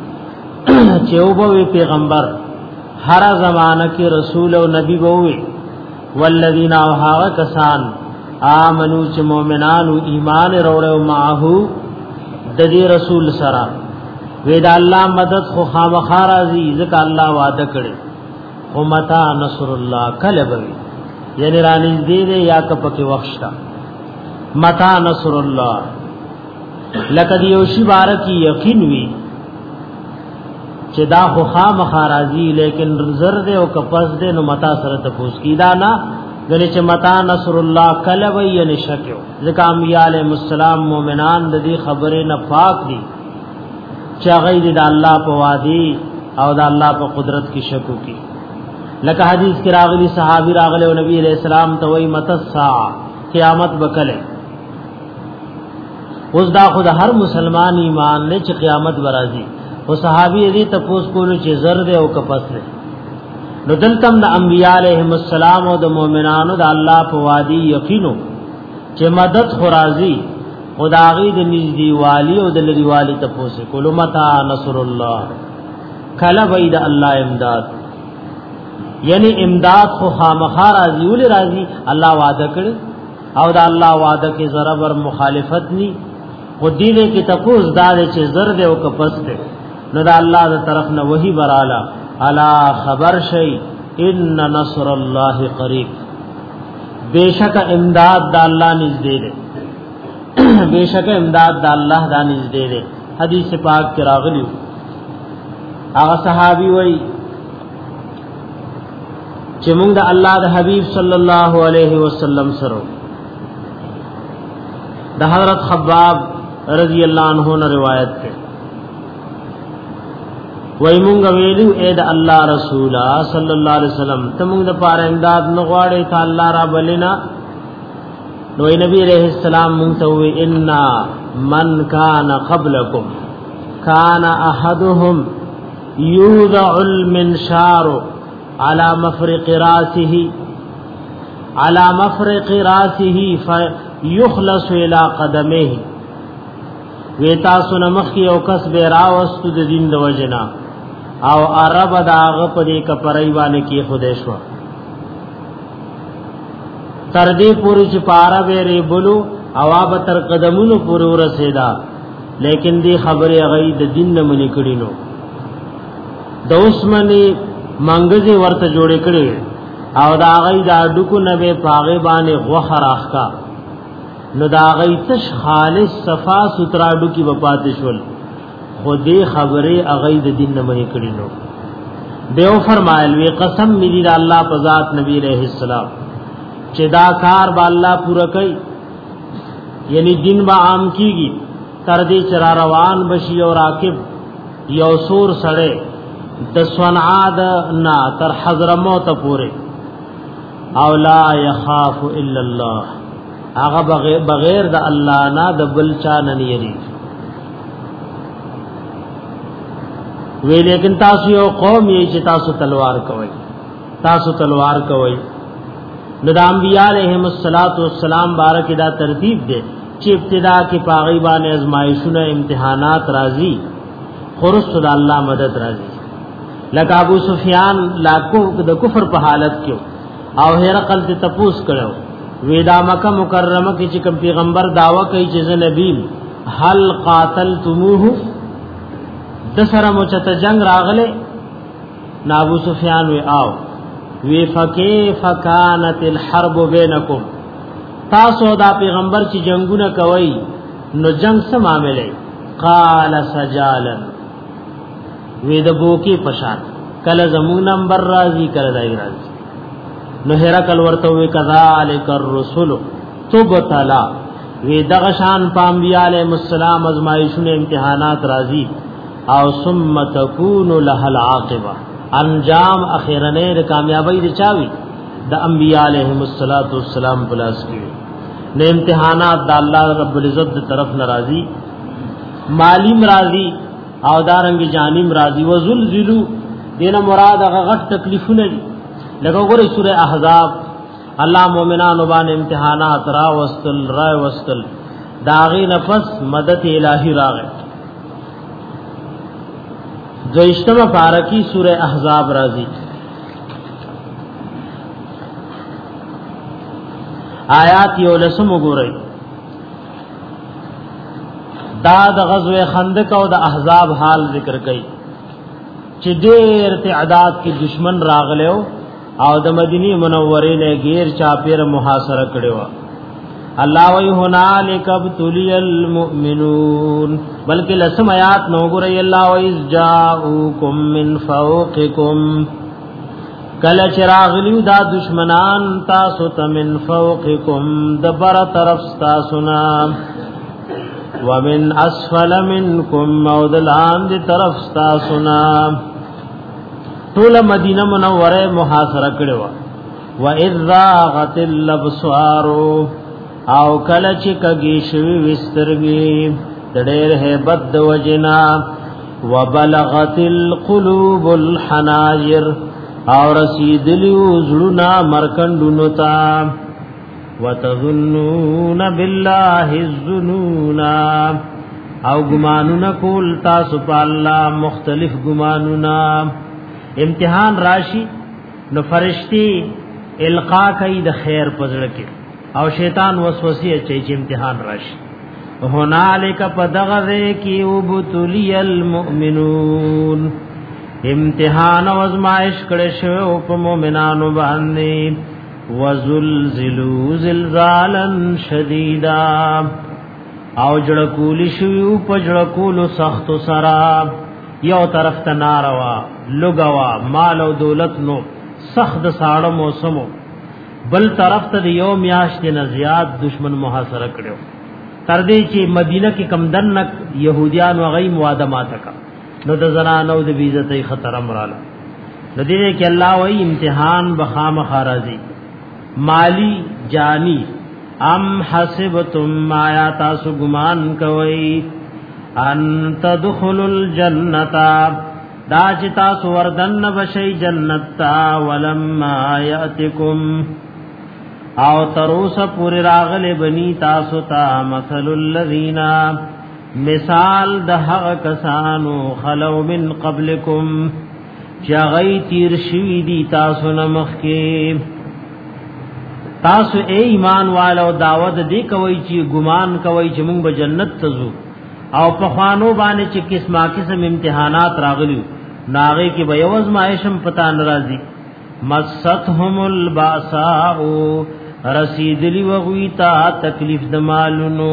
A: چوبوي پیغمبر هر زمانہ کې رسول او نبی ووي والذین اوها کسان آمنو چې مؤمنانو ایمان وروړو معه د دې رسول سره ودا الله مدد خو خامخا راځي ځکه الله وعده کړی امتا نصر الله کلبوي یعنی رانی دې یا کپکه وخشتا متا نصر الله لقد یوشی بارکی یقین وی چې دا خو خامخا راځي لیکن زرد او کپس دې نو متا سره تفوس کیدا نه غلی چې متا نصر الله کلبوي یعنی شکو ځکه انبیاء علیهم السلام مؤمنان د دې خبره نه پاک دي چا غیر د الله په وادي او د الله په قدرت کې شکو کی لکه حدیث کې راغلی صحابي راغله او نبی علیہ السلام ته وای متسا قیامت بکله اوس دا خود هر مسلمان ایمان نه چې قیامت برازي او صحابي دې تپوس کولو چې زرد او کپس نه نو دلتم د انبیاء علیهم السلام او د مؤمنانو د الله په وادي یقینو چې مدد خرازي خدای د نږدې والی او د لری والی ته پوسه کولو متا نصر الله کله وید الله امداد یعنی امداد خو خامخا راځي ول راځي الله وعده کړ او د الله وعده کې ذره ور مخالفت ني خو دې کې تپوس دار چې زرد او کپس ده نو د الله تر طرف نه وਹੀ برالا الا خبر شي ان نصر الله قریب بیشک امداد د الله نږدې ده بیشک امداد د الله د نږدې ده حدیث پاک کې راغلی هغه صحابي وای چې موږ د الله د حبيب صلی الله علیه وسلم سره د حضرت خباب رضی الله عنه نے روایت ہے وای مونږ ویلو اے د الله رسول صلی الله علیه وسلم ته مونږ د پاره امداد نه غواړي ته الله را بلنا نو نبی علیہ السلام مونږ ته وی ان من کان قبلکم کان احدهم یوضع المنشار على مفرق راسه فيخلص الى قدمه ویتا سنمخ کی او کس به راوستو د دین د وجنا او عرب داغه په دې کپړای باندې کې خدای شو تر دې پوری چې پارا به ری بولو او اب تر قدمونو پوری ورسېدا لیکن دې خبره غي د دین نه منې کړي نو د اوسمنی منګزي ورته جوړې کړي او دا غي دا ډکو نه به پاغه باندې غوخر اخکا نو دا غي تش خالص صفا سترا ډکی بپات شول خودی خبره اغی د دین نه منې کړي نو دیو فرمایل وی قسم می دی الله په ذات نبی علیہ السلام چې دا کار با الله پورا کوي یعنی دین با عام کیږي تر دې چر روان بشي او راکب یو سور سړې د صنعا د نا تر حضرموت پورې او لا يخاف الا الله هغه بغیر د الله نه د بل چا نه یری وی لیکن تاسو یو قوم یې چې تاسو تلوار کوي نو د انبیاء علیهم السلام بارک دا ترتیب ده چې ابتدا کې پاغي باندې ازمایښونه امتحانات راځي خرست د الله مدد راځي لکه ابو سفیان لاکو د کفر په حالت کې او هرقل ته تپوس کړو ویدا مکه مکرمه کې چې کوم پیغمبر داوا کوي چې نبی هل قاتلتموه د سره مچته جنگ راغله ابو سفیان وی آو وی فکیف کانت الحرب بینکم تاسو دا پیغمبر چې جنگونه کوي نو جنگ څه معاملې قال سجالا وی د بوکی پشان کله زمون نمبر راځي کله دای راځي نو هرقل ورته وی کذالک الرسل تبتلا وی دغه شان پامبیا علیہ السلام ازمایښونه امتحانات راځي او ثم تكون له العاقبه انجام اخیرنه د کامیابی د چاوي د انبیاء علیهم السلام پلاس کی نه امتحانات د الله رب العزت طرف ناراضی مالی مرادی او دارنګ جانی مرادی وزلزلو دینه مراد هغه غټ تکلیفونه دي لکه وګورئ سوره احزاب الله مؤمنانو باندې امتحانات را وستل داغي نفس مدد الہی راغی دویشتمه پارکی سوره احزاب راځي آیات یو لسم وګورئ دا د غزوه خندق او د احزاب حال ذکر کړي چې ډېر تعداد کې دشمن راغلو او د مدینه منورې نه غیر چاپیر محاصره کړو الله وی هنالک ابتلی المؤمنون بلکې لسم آیات نو ګورئ الله وی جاءوکم من فوقکم کله چراغلیو دا دشمنان تاسو ته من فوقکم دبر طرف تاسو نا ومن اسفل منکم مودلان دی طرف تاسو نا ټول مدینه منوره محاصره کړو و اذ ذاغت الابصار او کله چې کږي شوی وسترګي د ډېر hebat د وجنا وبلغت القلوب الحناجر او رسیدلیو زړونا مرکندونو تا وتظنون بالله الظنون او ګمانونه کول تاسو په الله مختلف ګمانونه امتحان راشي نو فرشتي القا کوي د خیر پزړه کې او شیطان وسوسه اچي چې امتحان راشي هنالک پدغه کې وبتلی المؤمنون امتحان او ازمائش کړه شو په مؤمنانو باندې وزلزلوا زلزالا شدیدا او جړکول شو په جړکول سخت سرا یو طرف ته ناروا لګوا مال او دولت نو سخت ساړه موسمو بل طرف ته یو میاشت نه زیات دشمن محاصره کړو تر دې چې مدینه کې کم دنک يهوديان او غي موادمات کا نو د زنانو د بیزتۍ خطر امراله د دې کې الله وایي امتحان بخام خارازي مالی جانی ام حسبتم ما یا تاسو ګمان کوي ان تدخلوا الجنه دا چې تاسو وردن بشي جنت تا ولما یاتکم او تروس پوری راغله بنی تاسو ته مثل الذین مثال د هغه کسانو خلو من قبلکم چغی تیر شوی دی تاسو نمخ کې تاسو اے ایمان والو دعوت دی کوي چې ګمان کوي چې موږ به جنت ته ځو او په خوانو باندې چې قسم امتحانات راغلي ناغه کې به یوز مایشم پتا ناراضي مستهم الباساء رسیدلی وغویتا تکلیف د مالونو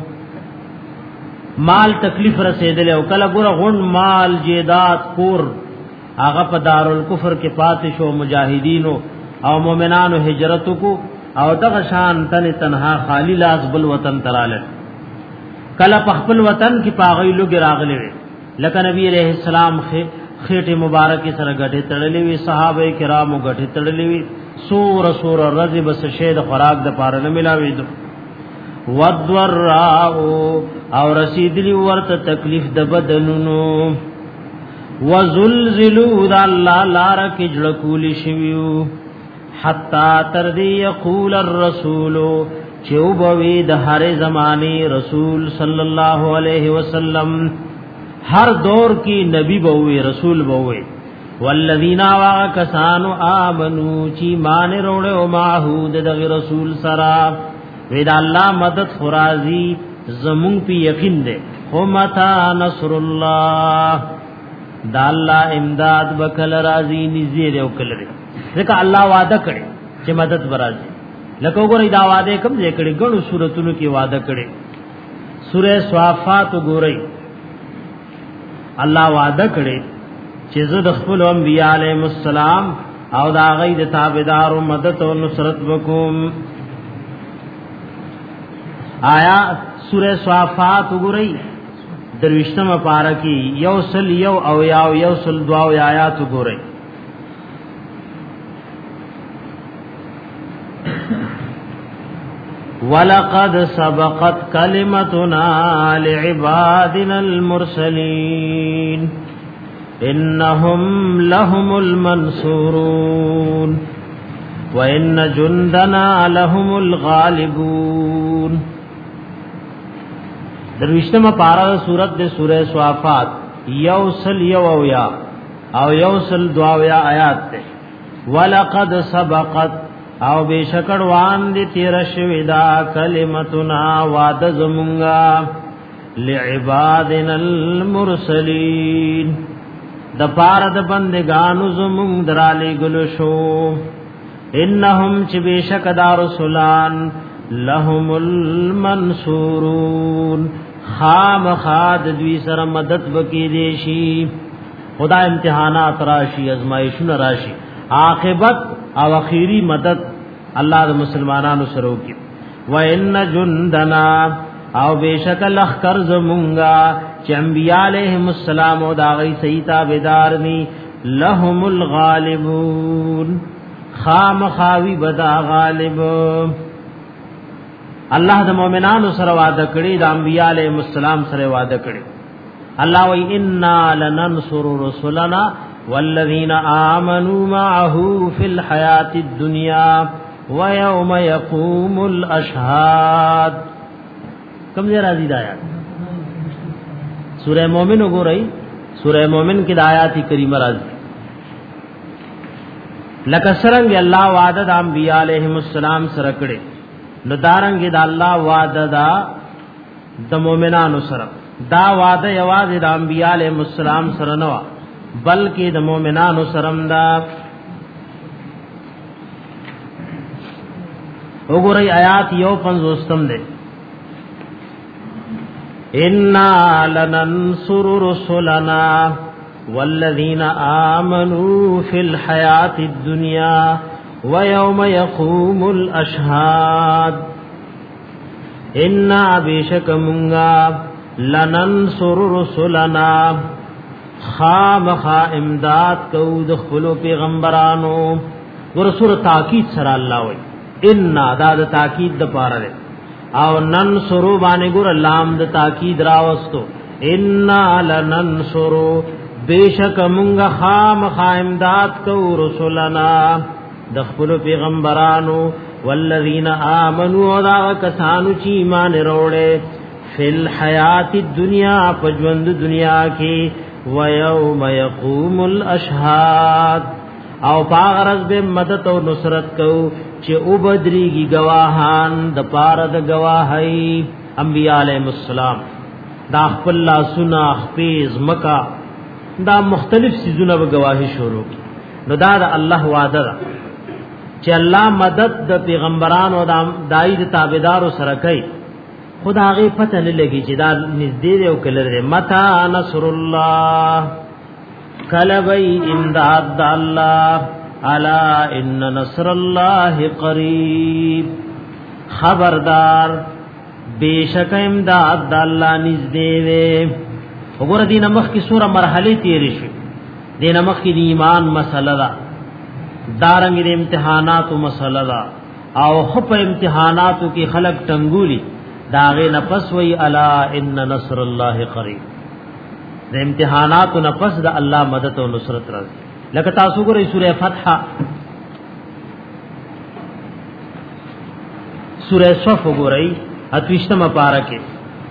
A: مال تکلیف رسیدلی او کله ګره غون مال جیدات کور هغه په دارالکفر کې پاتې شو مجاهدینو او مؤمنانو هجرت کو او دغه شان تنها خالی لاس بل وطن تراله کله په خپل وطن کې پاغې لوګ راغلي لکه نبی عليه السلام خېټه مبارکه سره غټه تړلې وي صحابه کرامو غټه تړلې وي سور رضی بس شید خوراک د پاره نه ملاوي دو ودراء او رسیدلی ورته تکلیف د بدنونو وزلزلوا ذا الله لار کې جړکول شویو حتا تر دې یقول الرسول چوبوي د هر زمانه رسول صلی الله علیه وسلم ہر دور کی نبی بوئے رسول بوئے والذین واکسانو آمنو چی مان روڑے او معهود دغ رسول سرا وید اللہ مدد فرازی زمون پی یقین دے خمتا نصر اللہ دا اللہ امداد بکل رازی نزیر او کل رے ذکر اللہ وعدہ کرے چی مدد برازی لکو گوری دا وعدے کم دے کرے گنو سورتونو کی وعدہ کرے سورہ صافات گوری الله وعده کړي چې زه د خپل انبیاء علیهم السلام او دا غي د تابعدارو مدد او نصرت وکوم آیا سوره صافات وګورئ درويشتمه پارا کې یوصل یو او یوصل دعا او آیات وګورئ ولقد سبقت كلمتنا لعبادنا المرسلين انهم لهم المنصورون وان جندنا لهم الغالبون. درویشتمه پارا سورت د سورہ صافات یوصل یویا او یوصل دواویا آیات ته. ولقد سبقت او بشکړ وان دي تیر شوی دا کلمتنا وعد زمونگا لعبادنا المرسلین د پار د بندگانو زمونږ درالی ګلو شو. انهم چې بشک دا رسولان لهم المنصورون خامخاد دوی سره مدد وکي دي شي. خدا امتحانات راشي ازمایښونه راشي عاقبت او اخیری مدد الله د مسلمانانو سره وکي. وان جندنا او بشک لخر زمونگا چې انبیاء علیهم السلام او دا غي صحیح تابعدار ني لهم الغالبون خامخاوی بدا غالب. الله د مؤمنانو سره وعده کړی د انبیاء علیهم السلام سره وعده کړی. الله وی انا لننصر رسلنا والذین آمنوا معه فی الحیاة الدنیا ویوم یقوم الاشهاد. کم زیر راضی دا آیات سورہ مومن وګورئ. سورہ مومن کې د آیات کریمه راځي لکه څنګه الله وعده د انبیاء علیهم السلام سره کړی نو دارنګ د الله وعده دا د مؤمنانو سره. دا وعده یوازې د انبیاء علیهم السلام سره نه بلکې د مؤمنانو سره دا. وګورئ آیات 51 ده. انا لننصر رسلنا والذین آمنوا فی الحیاة الدنیا ویوم یقوم الاشهاد. انا بیشک منگا لننصر رسلنا خامخا امداد کو د خپل پیغمبرانو. ورسول تاکید سره الله وای ان دا د تاکید د پاره ده او ننصر باندې ګور لام د تاکید راوستو. ان لننصر بیشک مونږه خامخا امداد کو رسولنا د خپل پیغمبرانو والذین آمنوا دا کسانو چې ایمان وروړي فل حیات الدنیا پجوند دنیا کې وَيَوْمَ يَقُومُ الْأَشْهَادُ او پاغرز به مدد او نصرت کو چې او بدريږي گواهان د پاره د گواهی انبیاء علیهم السلام دا خپل لا سنا خفیز مکا دا مختلف سيزونه به گواهی شروع نو دا د الله وعده ده چې الله مدد د پیغمبرانو او دای د تابعدارو سره کوي. خدا هغه پته نه لګي چې دا نږدې دی او کله لري. متا نصر الله کلبی امداد الله الا ان نصر الله قریب. خبردار بیشک امداد الله نږدې وي. وګوره دې نمخ کی سوره مرحله تیرې شي. دې نمخ کی ایمان مسله ده دارنګ دې امتحانات مسله ده او خپ امتحاناتو کې خلق ټنګولي داغه نفس وی الا ان نصر الله قریب. د امتحانات نفس د الله مدد او نصرت راځي. لکه تاسو ګورئ سوره فتح سوره صف ګورئ اتوشتمه پارکه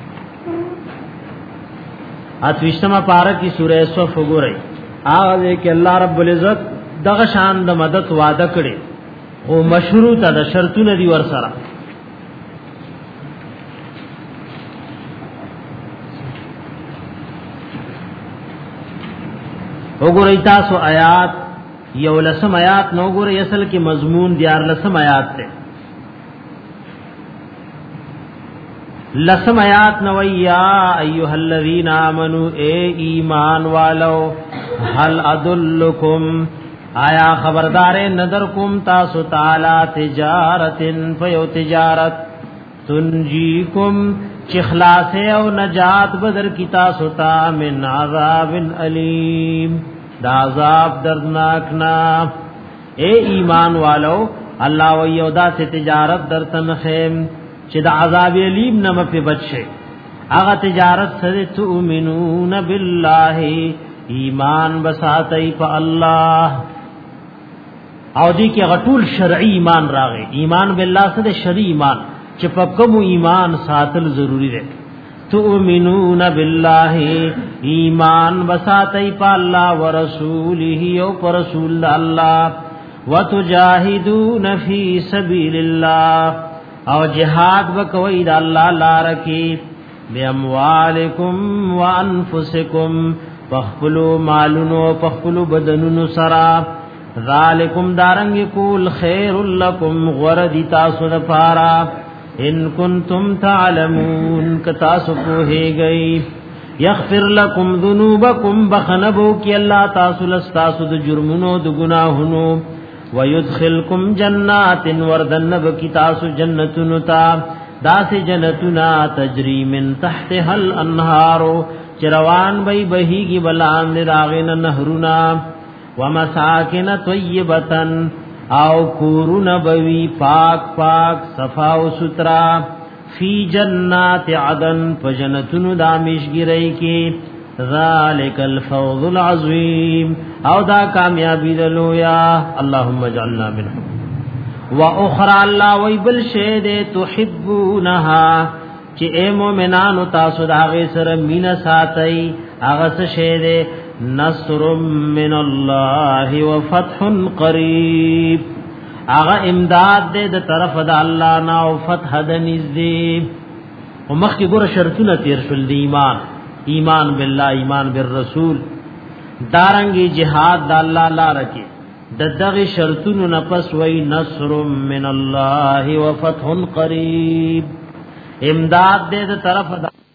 A: سوره صف ګورئ هغه کې الله رب العزت دغه شان د مدد وعده کړي او مشروطه د شرطونه دی ور سره. وګورئ تاسو آیات یو لسم آیات نو ګورئ اصل کې مضمون دیار لسم آیات ته لسم آیات نو یا ایها الذین آمنو اے ایمان والو هل ادلکم آیا خبردار نظر کوم تاسو تعالی تجارتن فیو تجارت تنجیکم چخلاص او نجات بدر کی تاسو تا من عذاب علیم دا عذاب دردناک نا. اے ایمان والو اللہ ویودا سے تجارت در تنخیم چې د عذاب الیم نه په بچي هغه تجارت سره تؤمنون بالله ایمان بساتای په الله او دې کې غټول شرعي ایمان راغی ایمان بالله سره شرعي ایمان چې په کوم ایمان ساتل ضروری دی تؤمنون بالله ایمان بساتای په الله ورسوله او پر رسول الله وتجاهدون فی سبیل الله او جهاد وکوي د الله لار کې باموالکم وانفسکم فخلوا مالونو فخلوا بدنونو سرا ذالکم دارنګ کول خیر لکم غردی تاسو لپاره ان کنتم تعلمون کتاسو په گئی یغفر لكم ذنوبکم بخنبو کی الله تاسو لستاسو د جرمونو د گناهونو ويدخلكم جنات وردنب کی تاسو جنتونو تا داس جنتنا تجری من تحتها الانهار چروان بی بهیږي بلان داغن نهرنا ومساکن طیبتن او کورون بوی پاک پاک صفا و سترا فی جنات عدن فجنتن دامشگری کی ذالک الفوز العظیم او دا کامیابی دلویا اللهم اجعلنا منهم و اخرى الله وی بل شید تحبونها چې اے مومنانو تاسو دا غي سره مینا ساتي هغه څه شید نصر من الله وفتح قریب هغه امداد دې د طرف د الله نه او فتح د نږدې او مخکې ګوره شرطونه تیر شول د ایمان بالله ایمان بالرسول دارنګي جهاد د الله لپاره کې د دغه شرطونو نه پس وای نصر من الله وفتح قریب امداد دې د طرف د